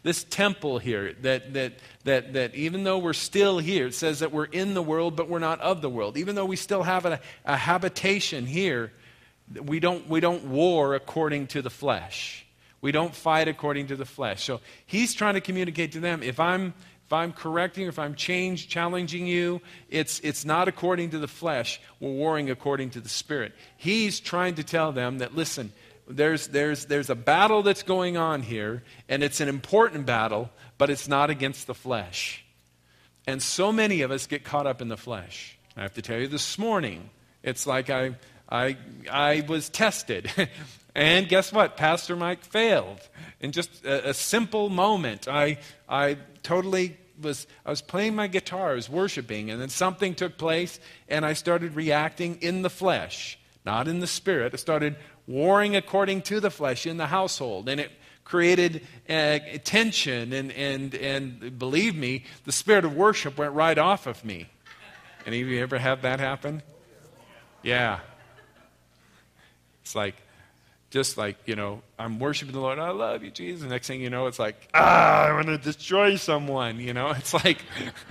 this temple here, that, that, that, that even though we're still here, it says that we're in the world, but we're not of the world. Even though we still have a, a habitation here, we don't, we don't war according to the flesh. We don't fight according to the flesh. So he's trying to communicate to them, if I'm if I'm correcting, if I'm change, challenging you, it's it's not according to the flesh. We're warring according to the Spirit. He's trying to tell them that, listen, there's there's there's a battle that's going on here, and it's an important battle, but it's not against the flesh. And so many of us get caught up in the flesh. I have to tell you, this morning, it's like I I I was tested. And guess what? Pastor Mike failed. In just a, a simple moment, I I totally was, I was playing my guitar, I was worshiping, and then something took place, and I started reacting in the flesh, not in the spirit. I started warring according to the flesh in the household, and it created uh, tension, and, and, and believe me, the spirit of worship went right off of me. Any of you ever have that happen? Yeah. It's like, just like, you know, I'm worshiping the Lord. I love you, Jesus. The next thing you know, it's like, ah, I want to destroy someone. You know, it's like,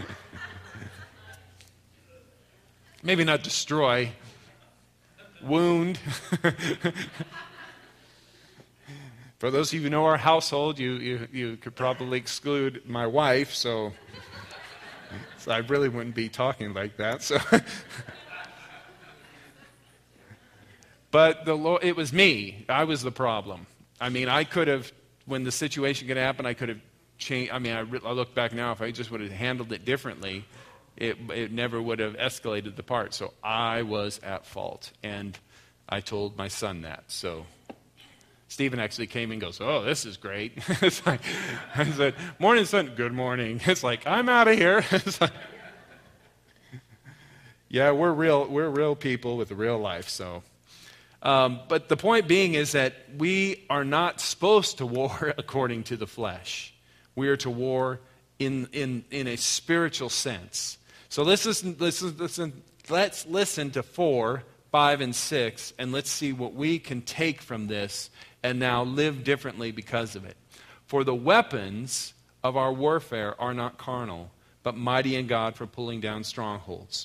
maybe not destroy, wound. For those of you who know our household, you, you, you could probably exclude my wife, so, so I really wouldn't be talking like that. So. But the Lord, it was me. I was the problem. I mean, I could have, when the situation could happen, I could have changed. I mean, I, I look back now, if I just would have handled it differently, it, it never would have escalated the part. So I was at fault. And I told my son that. So Stephen actually came and goes, oh, this is great. It's like, I said, morning, son. Good morning. It's like, I'm out of here. It's like, yeah, we're real, we're real people with a real life, so. Um, but the point being is that we are not supposed to war according to the flesh. We are to war in in in a spiritual sense. So let's listen, listen, listen. Let's listen to four, five, and six, and let's see what we can take from this and now live differently because of it. For the weapons of our warfare are not carnal, but mighty in God for pulling down strongholds.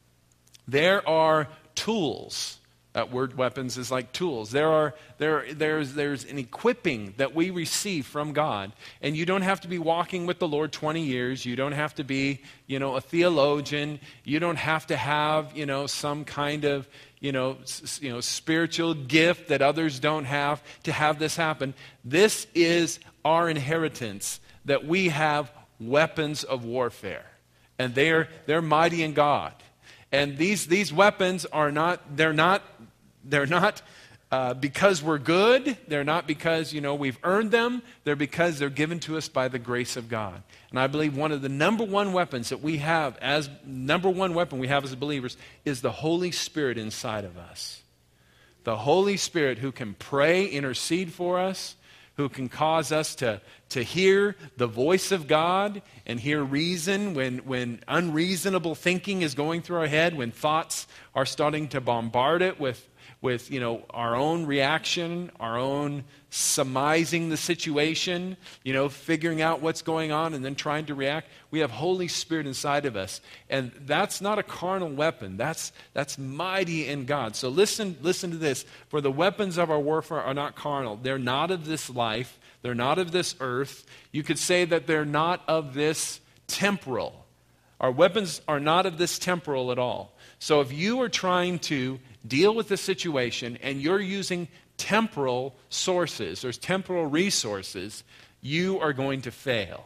There are tools. That word weapons is like tools. There are there there's there's an equipping that we receive from God, and you don't have to be walking with the Lord twenty years. You don't have to be, you know, a theologian. You don't have to have, you know, some kind of, you know, s- you know, spiritual gift that others don't have to have this happen. This is our inheritance, that we have weapons of warfare, and they're they're mighty in God. And these these weapons are not, they're not, they're not uh, because we're good. They're not because, you know, we've earned them. They're because they're given to us by the grace of God. And I believe one of the number one weapons that we have as, number one weapon we have as believers is the Holy Spirit inside of us. The Holy Spirit who can pray, intercede for us, who can cause us to, to hear the voice of God and hear reason when, when unreasonable thinking is going through our head, when thoughts are starting to bombard it with, with you know, our own reaction, our own surmising the situation, you know, figuring out what's going on and then trying to react. We have Holy Spirit inside of us. And that's not a carnal weapon. That's that's mighty in God. So listen, listen to this. For the weapons of our warfare are not carnal. They're not of this life. They're not of this earth. You could say that they're not of this temporal. Our weapons are not of this temporal at all. So if you are trying to deal with the situation and you're using temporal sources or temporal resources, you are going to fail.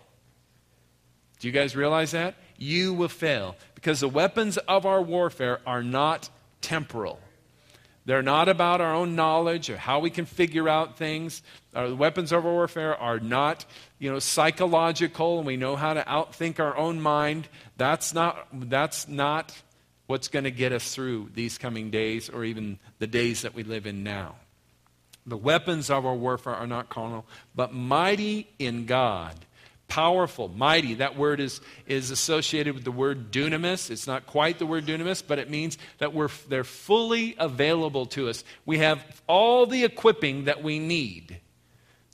Do you guys realize that? You will fail because the weapons of our warfare are not temporal. They're not about our own knowledge or how we can figure out things. Our weapons of our warfare are not, you know, psychological, and we know how to outthink our own mind. That's not, that's not what's going to get us through these coming days or even the days that we live in now. The weapons of our warfare are not carnal, but mighty in God. Powerful, mighty. That word is, is associated with the word dunamis. It's not quite the word dunamis, but it means that we're they're fully available to us. We have all the equipping that we need.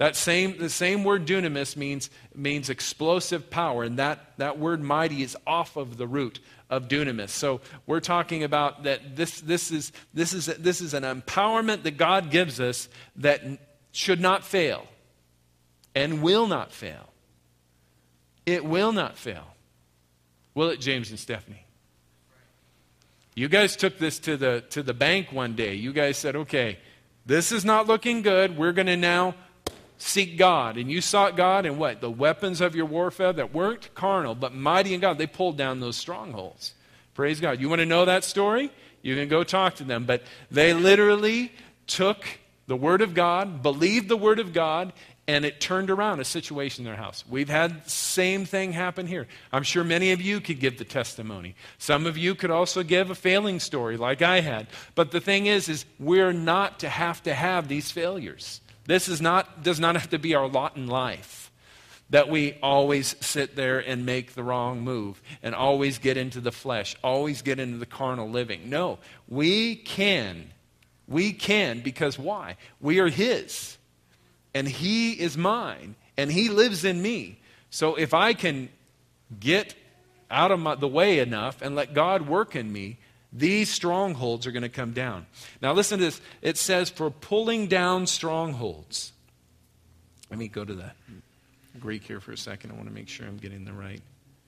That same, the same word dunamis means, means explosive power, and that, that word mighty is off of the root of dunamis. So we're talking about that this, this, is, this, is, this is an empowerment that God gives us that should not fail and will not fail. It will not fail. Will it, James and Stephanie? You guys took this to the, to the bank one day. You guys said, okay, this is not looking good. We're going to now seek God. And you sought God, and what? The weapons of your warfare that weren't carnal, but mighty in God. They pulled down those strongholds. Praise God. You want to know that story? You can go talk to them. But they literally took the Word of God, believed the Word of God, and it turned around a situation in their house. We've had the same thing happen here. I'm sure many of you could give the testimony. Some of you could also give a failing story like I had. But the thing is, is we're not to have to have these failures. This is not, does not have to be our lot in life, that we always sit there and make the wrong move and always get into the flesh, always get into the carnal living. No, we can. We can because why? We are His, and He is mine, and He lives in me. So if I can get out of my, the way enough and let God work in me, these strongholds are going to come down. Now listen to this. It says for pulling down strongholds. Let me go to the Greek here for a second. I want to make sure I'm getting the right.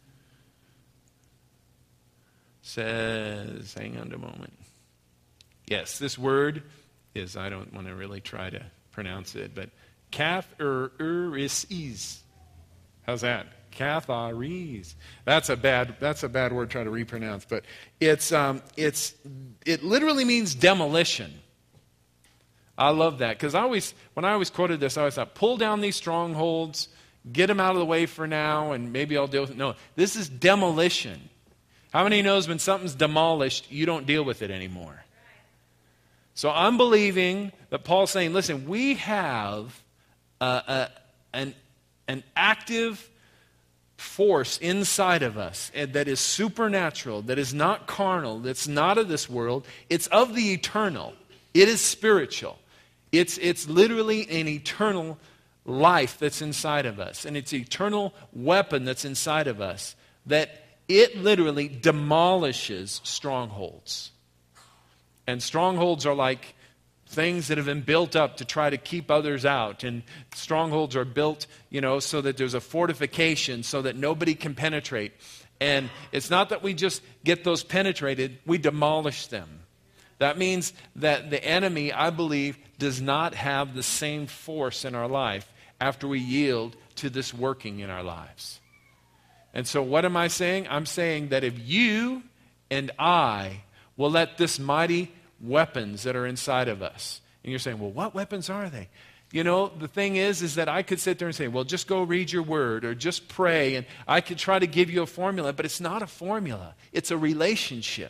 Says, hang on a moment. Yes, this word is, I don't want to really try to pronounce it, but katharis. How's that? Katharis. That's a bad. That's a bad word. Try to repronounce, but it's um, it's it literally means demolition. I love that because I always, when I always quoted this, I always thought, pull down these strongholds, get them out of the way for now, and maybe I'll deal with it. No, this is demolition. How many knows when something's demolished, you don't deal with it anymore? So I'm believing that Paul's saying, listen, we have uh, a, an an active force inside of us that is supernatural, that is not carnal, that's not of this world. It's of the eternal. It is spiritual. It's, it's literally an eternal life that's inside of us. And it's an eternal weapon that's inside of us that it literally demolishes strongholds. And strongholds are like things that have been built up to try to keep others out. And strongholds are built, you know, so that there's a fortification so that nobody can penetrate. And it's not that we just get those penetrated, we demolish them. That means that the enemy, I believe, does not have the same force in our life after we yield to this working in our lives. And so what am I saying? I'm saying that if you and I will let this mighty weapons that are inside of us. And you're saying, well, what weapons are they? You know, the thing is, is that I could sit there and say, well, just go read your word or just pray. And I could try to give you a formula, but it's not a formula. It's a relationship.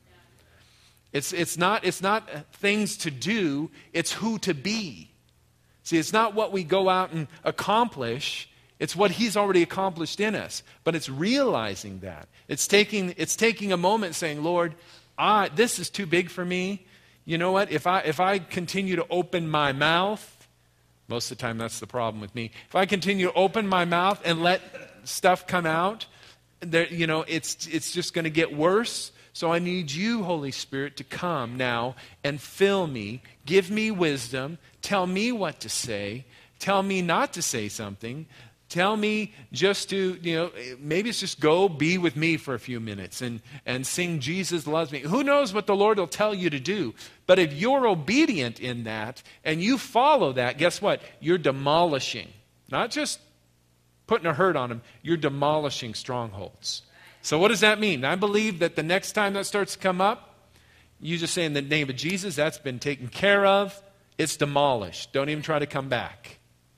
It's, it's, not, it's not things to do. It's who to be. See, it's not what we go out and accomplish. It's what He's already accomplished in us. But it's realizing that. It's taking, it's taking a moment saying, Lord, I, this is too big for me. You know what? If I if I continue to open my mouth, most of the time that's the problem with me. If I continue to open my mouth and let stuff come out, there, you know, it's it's just going to get worse. So I need you, Holy Spirit, to come now and fill me, give me wisdom, tell me what to say, tell me not to say something. Tell me just to, you know, maybe it's just go be with me for a few minutes and, and sing Jesus Loves Me. Who knows what the Lord will tell you to do? But if you're obedient in that and you follow that, guess what? You're demolishing. Not just putting a hurt on them. You're demolishing strongholds. So what does that mean? I believe that the next time that starts to come up, you just say in the name of Jesus, that's been taken care of. It's demolished. Don't even try to come back.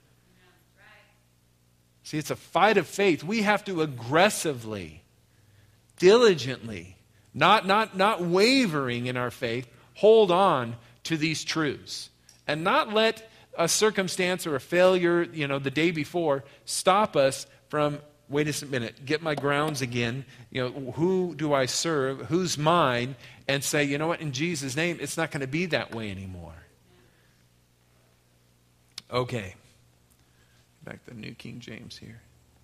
See, it's a fight of faith. We have to aggressively, diligently, not, not, not wavering in our faith, hold on to these truths. And not let a circumstance or a failure, you know, the day before stop us from, wait a minute, get my grounds again. You know, who do I serve? Who's mine? And say, you know what, in Jesus' name, it's not going to be that way anymore. Okay. fact, the New King James here.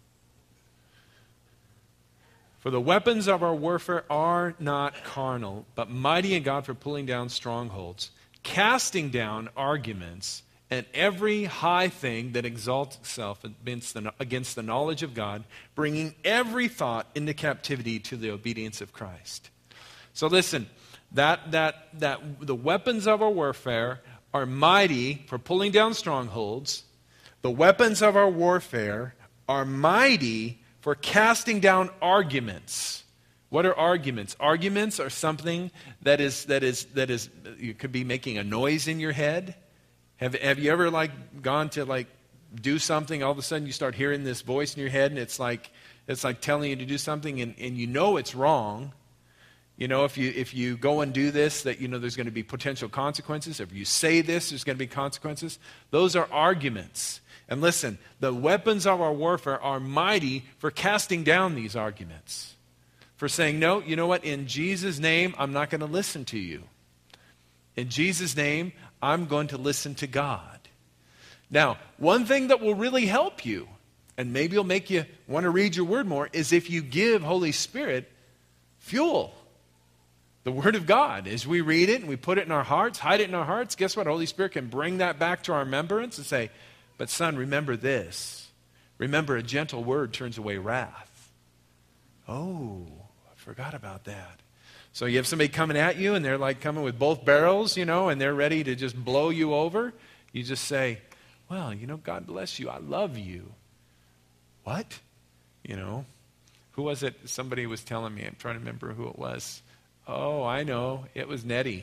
For the weapons of our warfare are not carnal, but mighty in God for pulling down strongholds, casting down arguments and every high thing that exalts itself against the, against the knowledge of God, bringing every thought into captivity to the obedience of Christ. So listen, that that that the weapons of our warfare are mighty for pulling down strongholds. The weapons of our warfare are mighty for casting down arguments. What are arguments? Arguments are something that is that is that is you could be making a noise in your head. Have have you ever like gone to like do something, all of a sudden you start hearing this voice in your head and it's like it's like telling you to do something and, and you know it's wrong. You know, if you if you go and do this, that you know there's going to be potential consequences. If you say this, there's going to be consequences. Those are arguments. And listen, the weapons of our warfare are mighty for casting down these arguments. For saying, no, you know what? In Jesus' name, I'm not going to listen to you. In Jesus' name, I'm going to listen to God. Now, one thing that will really help you, and maybe it'll make you want to read your word more, is if you give Holy Spirit fuel. The Word of God. As we read it and we put it in our hearts, hide it in our hearts, guess what? Holy Spirit can bring that back to our remembrance and say, but son, remember this. Remember, a gentle word turns away wrath. Oh, I forgot about that. So you have somebody coming at you and they're like coming with both barrels, you know, and they're ready to just blow you over. You just say, well, you know, God bless you. I love you. What? You know, who was it? Somebody was telling me. I'm trying to remember who it was. Oh, I know. It was Nettie.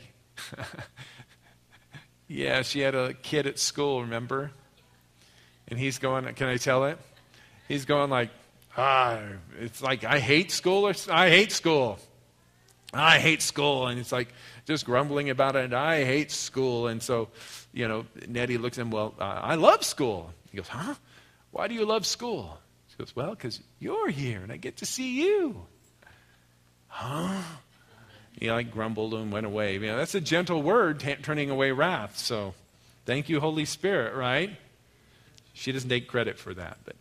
Yeah, she had a kid at school, remember? And he's going, can I tell it? He's going like, ah, it's like, I hate school or I hate school. I hate school. And it's like just grumbling about it. And I hate school. And so, you know, Nettie looks at him, well, uh, I love school. He goes, huh? Why do you love school? She goes, well, because you're here and I get to see you. Huh? He like grumbled and went away. You know, that's a gentle word, t- turning away wrath. So thank you, Holy Spirit, right? She doesn't take credit for that. But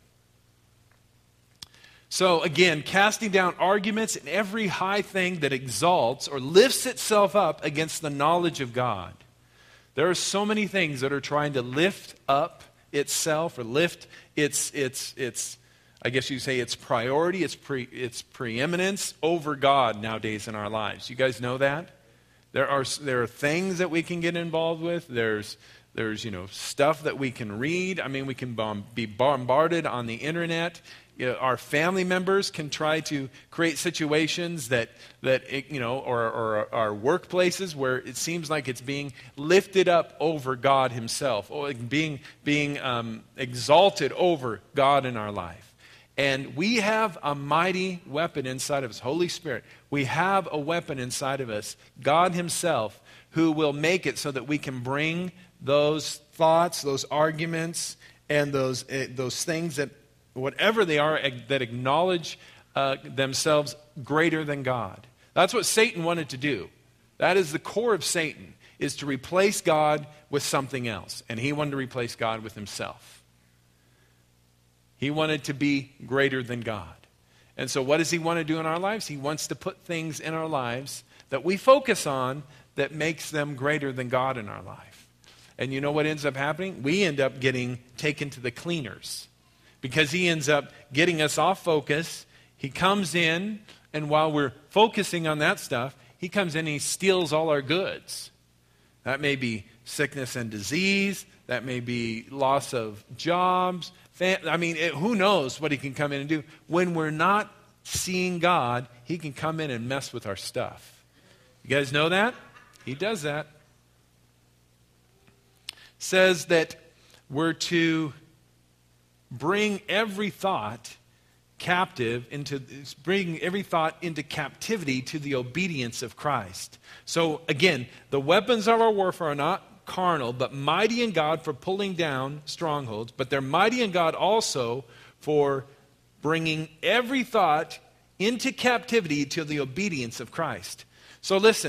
so again, casting down arguments and every high thing that exalts or lifts itself up against the knowledge of God. There are so many things that are trying to lift up itself or lift its its its I guess you say its priority, its pre, its preeminence over God nowadays in our lives. You guys know that? There are there are things that we can get involved with. There's there's you know stuff that we can read. I mean, we can bomb, be bombarded on the internet. You know, our family members can try to create situations that that it, you know, or, or our workplaces where it seems like it's being lifted up over God Himself, or being being um, exalted over God in our life. And we have a mighty weapon inside of us, Holy Spirit. We have a weapon inside of us, God Himself, who will make it so that we can bring those thoughts, those arguments, and those uh, those things that, whatever they are, ag- that acknowledge uh, themselves greater than God. That's what Satan wanted to do. That is the core of Satan, is to replace God with something else. And he wanted to replace God with himself. He wanted to be greater than God. And so what does he want to do in our lives? He wants to put things in our lives that we focus on that makes them greater than God in our life. And you know what ends up happening? We end up getting taken to the cleaners because he ends up getting us off focus. He comes in, and while we're focusing on that stuff, he comes in and he steals all our goods. That may be sickness and disease. That may be loss of jobs. I mean, it, who knows what he can come in and do. When we're not seeing God, he can come in and mess with our stuff. You guys know that? He does that. Says that we're to bring every thought captive into, bring every thought into captivity to the obedience of Christ. So again, the weapons of our warfare are not carnal, but mighty in God for pulling down strongholds. But they're mighty in God also for bringing every thought into captivity to the obedience of Christ. So listen,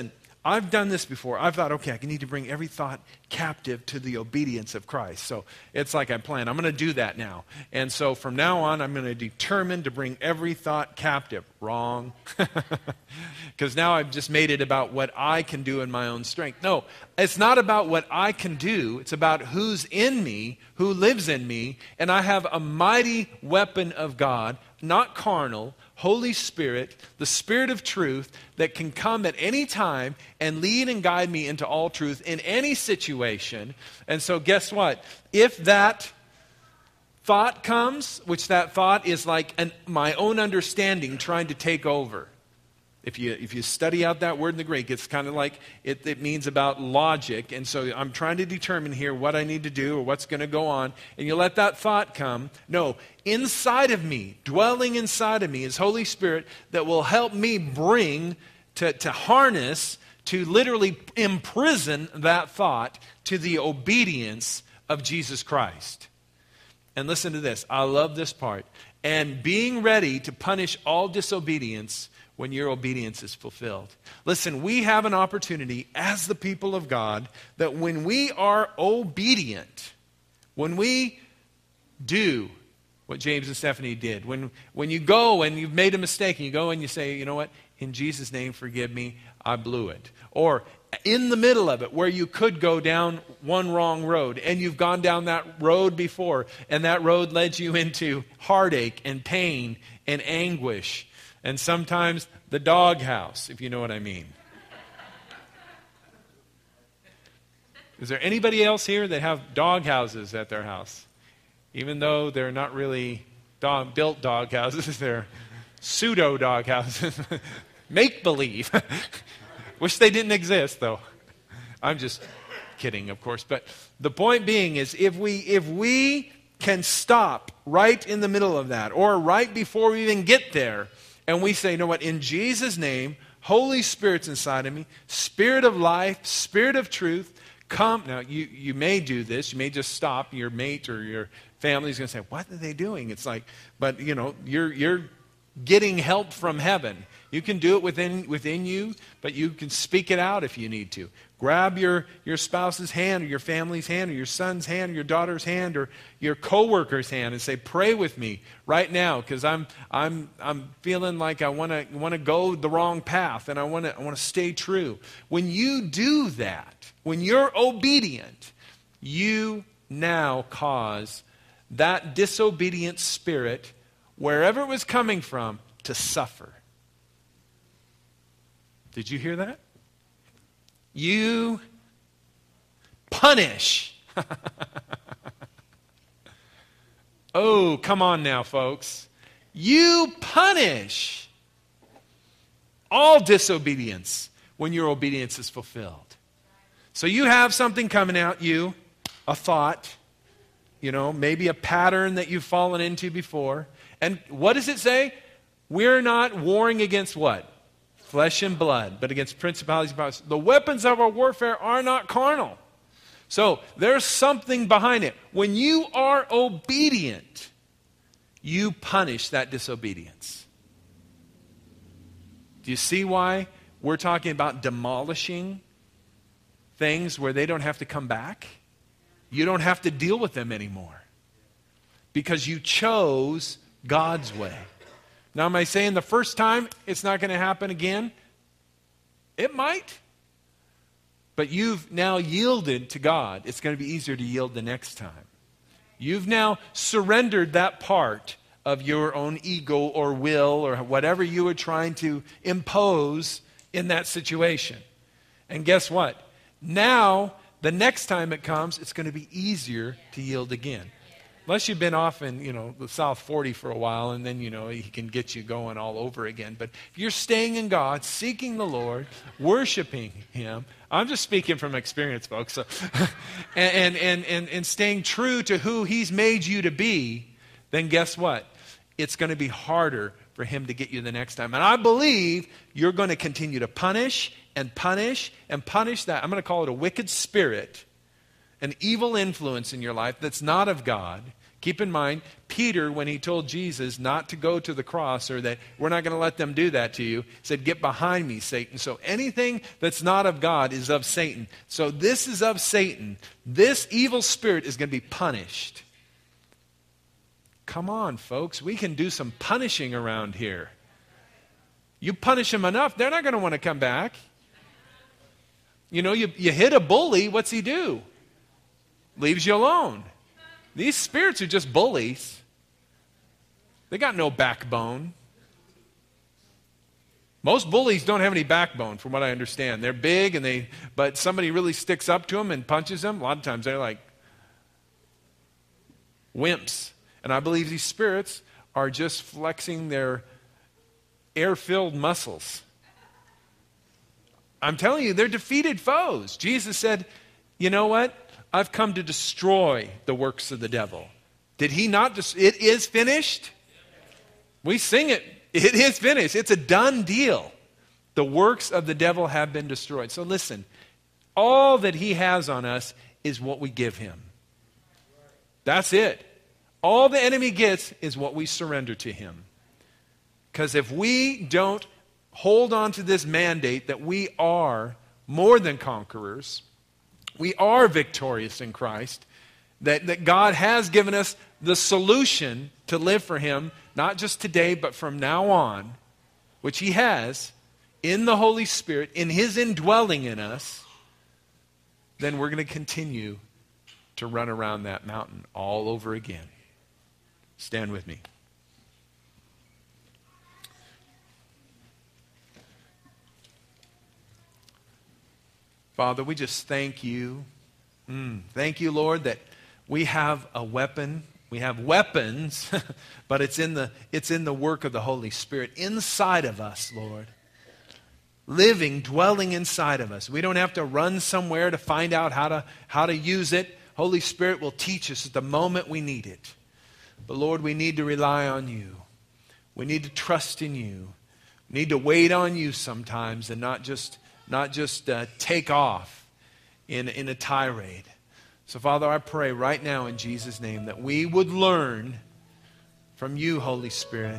I've done this before. I've thought, okay, I need to bring every thought captive to the obedience of Christ. So it's like I plan. I'm going to do that now. And so from now on, I'm going to determine to bring every thought captive. Wrong. Because now I've just made it about what I can do in my own strength. No, it's not about what I can do. It's about who's in me, who lives in me. And I have a mighty weapon of God, not carnal, Holy Spirit, the Spirit of truth that can come at any time and lead and guide me into all truth in any situation. And so guess what? If that thought comes, which that thought is like an, my own understanding trying to take over. If you if you study out that word in the Greek, it's kind of like it, it means about logic. And so I'm trying to determine here what I need to do or what's going to go on. And you let that thought come. No, inside of me, dwelling inside of me is Holy Spirit that will help me bring, to, to harness, to literally imprison that thought to the obedience of Jesus Christ. And listen to this. I love this part. And being ready to punish all disobedience when your obedience is fulfilled. Listen, we have an opportunity as the people of God that when we are obedient, when we do what James and Stephanie did, when, when you go and you've made a mistake and you go and you say, you know what, in Jesus' name, forgive me, I blew it. Or in the middle of it where you could go down one wrong road and you've gone down that road before and that road led you into heartache and pain and anguish. And sometimes the doghouse, if you know what I mean. Is there anybody else here that have dog houses at their house? Even though they're not really dog, built dog houses, they're pseudo dog houses. Make-believe. Wish they didn't exist, though. I'm just kidding, of course. But the point being is if we if we can stop right in the middle of that or right before we even get there, and we say, you know what, in Jesus' name, Holy Spirit's inside of me, Spirit of life, Spirit of truth, come. Now, you, you may do this. You may just stop. Your mate or your family's going to say, what are they doing? It's like, but, you know, you're you're getting help from heaven. You can do it within within you, but you can speak it out if you need to. Grab your, your spouse's hand or your family's hand or your son's hand or your daughter's hand or your coworker's hand and say, pray with me right now because I'm I'm I'm feeling like I want to want to go the wrong path and I want to I want to stay true. When you do that, when you're obedient, you now cause that disobedient spirit, wherever it was coming from, to suffer. Did you hear that? You punish. Oh, come on now, folks. You punish all disobedience when your obedience is fulfilled. So you have something coming at you, a thought, you know, maybe a pattern that you've fallen into before. And what does it say? We're not warring against what? Flesh and blood, but against principalities and powers. The weapons of our warfare are not carnal. So there's something behind it. When you are obedient, you punish that disobedience. Do you see why we're talking about demolishing things where they don't have to come back? You don't have to deal with them anymore because you chose God's way. Now, am I saying the first time it's not going to happen again? It might. But you've now yielded to God. It's going to be easier to yield the next time. You've now surrendered that part of your own ego or will or whatever you were trying to impose in that situation. And guess what? Now, the next time it comes, it's going to be easier to yield again. Unless you've been off in, you know, the South forty for a while and then, you know, he can get you going all over again. But if you're staying in God, seeking the Lord, worshiping Him, I'm just speaking from experience, folks, so, and, and, and, and staying true to who He's made you to be, then guess what? It's going to be harder for Him to get you the next time. And I believe you're going to continue to punish and punish and punish that. I'm going to call it a wicked spirit. an evil influence in your life that's not of God, keep in mind, Peter, when he told Jesus not to go to the cross, or that we're not going to let them do that to you, said, get behind me, Satan. So anything that's not of God is of Satan. So this is of Satan. This evil spirit is going to be punished. Come on, folks. We can do some punishing around here. You punish them enough, they're not going to want to come back. You know, you, you hit a bully, what's he do? Leaves you alone. These spirits are just bullies. They got no backbone. Most bullies don't have any backbone, from what I understand. They're big, and they, but somebody really sticks up to them and punches them. A lot of times they're like wimps. And I believe these spirits are just flexing their air-filled muscles. I'm telling you, they're defeated foes. Jesus said, you know what? I've come to destroy the works of the devil. Did he not? Dis- it is finished. We sing it. It is finished. It's a done deal. The works of the devil have been destroyed. So listen, all that he has on us is what we give him. That's it. All the enemy gets is what we surrender to him. Because if we don't hold on to this mandate that we are more than conquerors, we are victorious in Christ, that, that God has given us the solution to live for him, not just today, but from now on, which he has in the Holy Spirit, in his indwelling in us, then we're going to continue to run around that mountain all over again. Stand with me. Father, we just thank you. Mm, thank you, Lord, that we have a weapon. We have weapons, but it's in the it's in the work of the Holy Spirit inside of us, Lord. Living, dwelling inside of us. We don't have to run somewhere to find out how to how to use it. Holy Spirit will teach us at the moment we need it. But Lord, we need to rely on you. We need to trust in you. We need to wait on you sometimes and not just Not just uh, take off in, in a tirade. So, Father, I pray right now in Jesus' name that we would learn from you, Holy Spirit,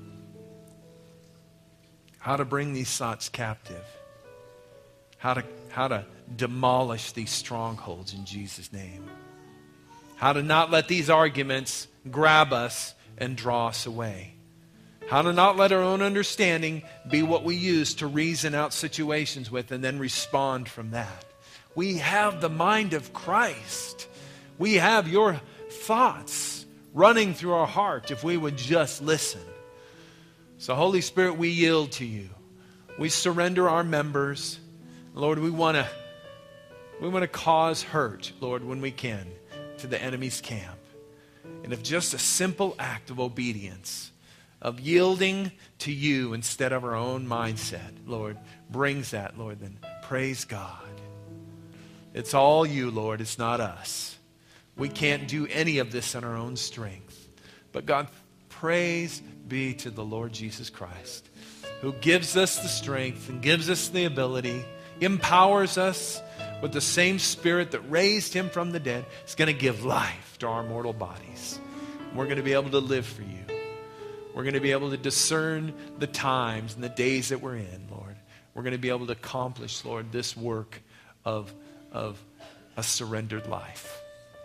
how to bring these thoughts captive, how to, how to demolish these strongholds in Jesus' name, how to not let these arguments grab us and draw us away. How to not let our own understanding be what we use to reason out situations with and then respond from that. We have the mind of Christ. We have your thoughts running through our heart if we would just listen. So Holy Spirit, we yield to you. We surrender our members. Lord, we want to we want to cause hurt, Lord, when we can, to the enemy's camp. And if just a simple act of obedience, of yielding to you instead of our own mindset, Lord, brings that, Lord, then praise God. It's all you, Lord. It's not us. We can't do any of this in our own strength. But God, praise be to the Lord Jesus Christ, who gives us the strength and gives us the ability, empowers us with the same Spirit that raised him from the dead. It's going to give life to our mortal bodies. We're going to be able to live for you. We're going to be able to discern the times and the days that we're in, Lord. We're going to be able to accomplish, Lord, this work of, of a surrendered life.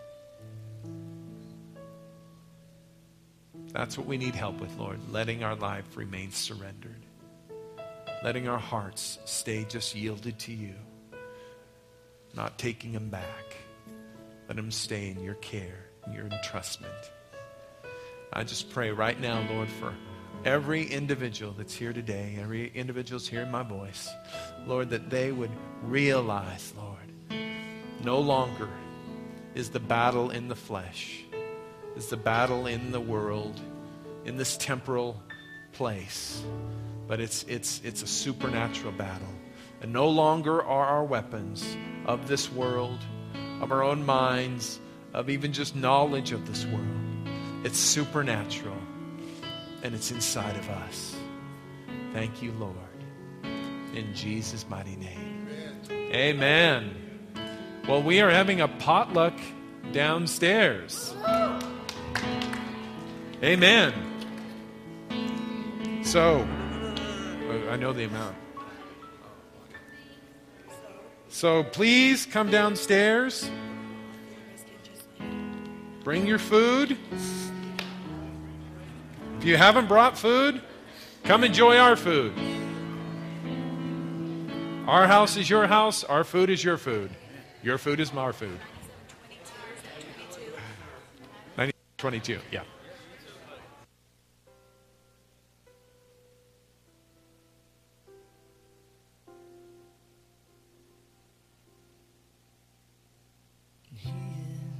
That's what we need help with, Lord, letting our life remain surrendered. Letting our hearts stay just yielded to you. Not taking them back. Let them stay in your care, in your entrustment. I just pray right now, Lord, for every individual that's here today, every individual that's hearing my voice, Lord, that they would realize, Lord, no longer is the battle in the flesh, is the battle in the world, in this temporal place, but it's it's it's a supernatural battle. And no longer are our weapons of this world, of our own minds, of even just knowledge of this world. It's supernatural, and it's inside of us. Thank you, Lord. In Jesus' mighty name. Amen. Amen. Well, we are having a potluck downstairs. Amen. So, I know the amount. So please come downstairs. Bring your food. If you haven't brought food, come enjoy our food. Our house is your house. Our food is your food. Your food is our food. nineteen twenty-two, yeah.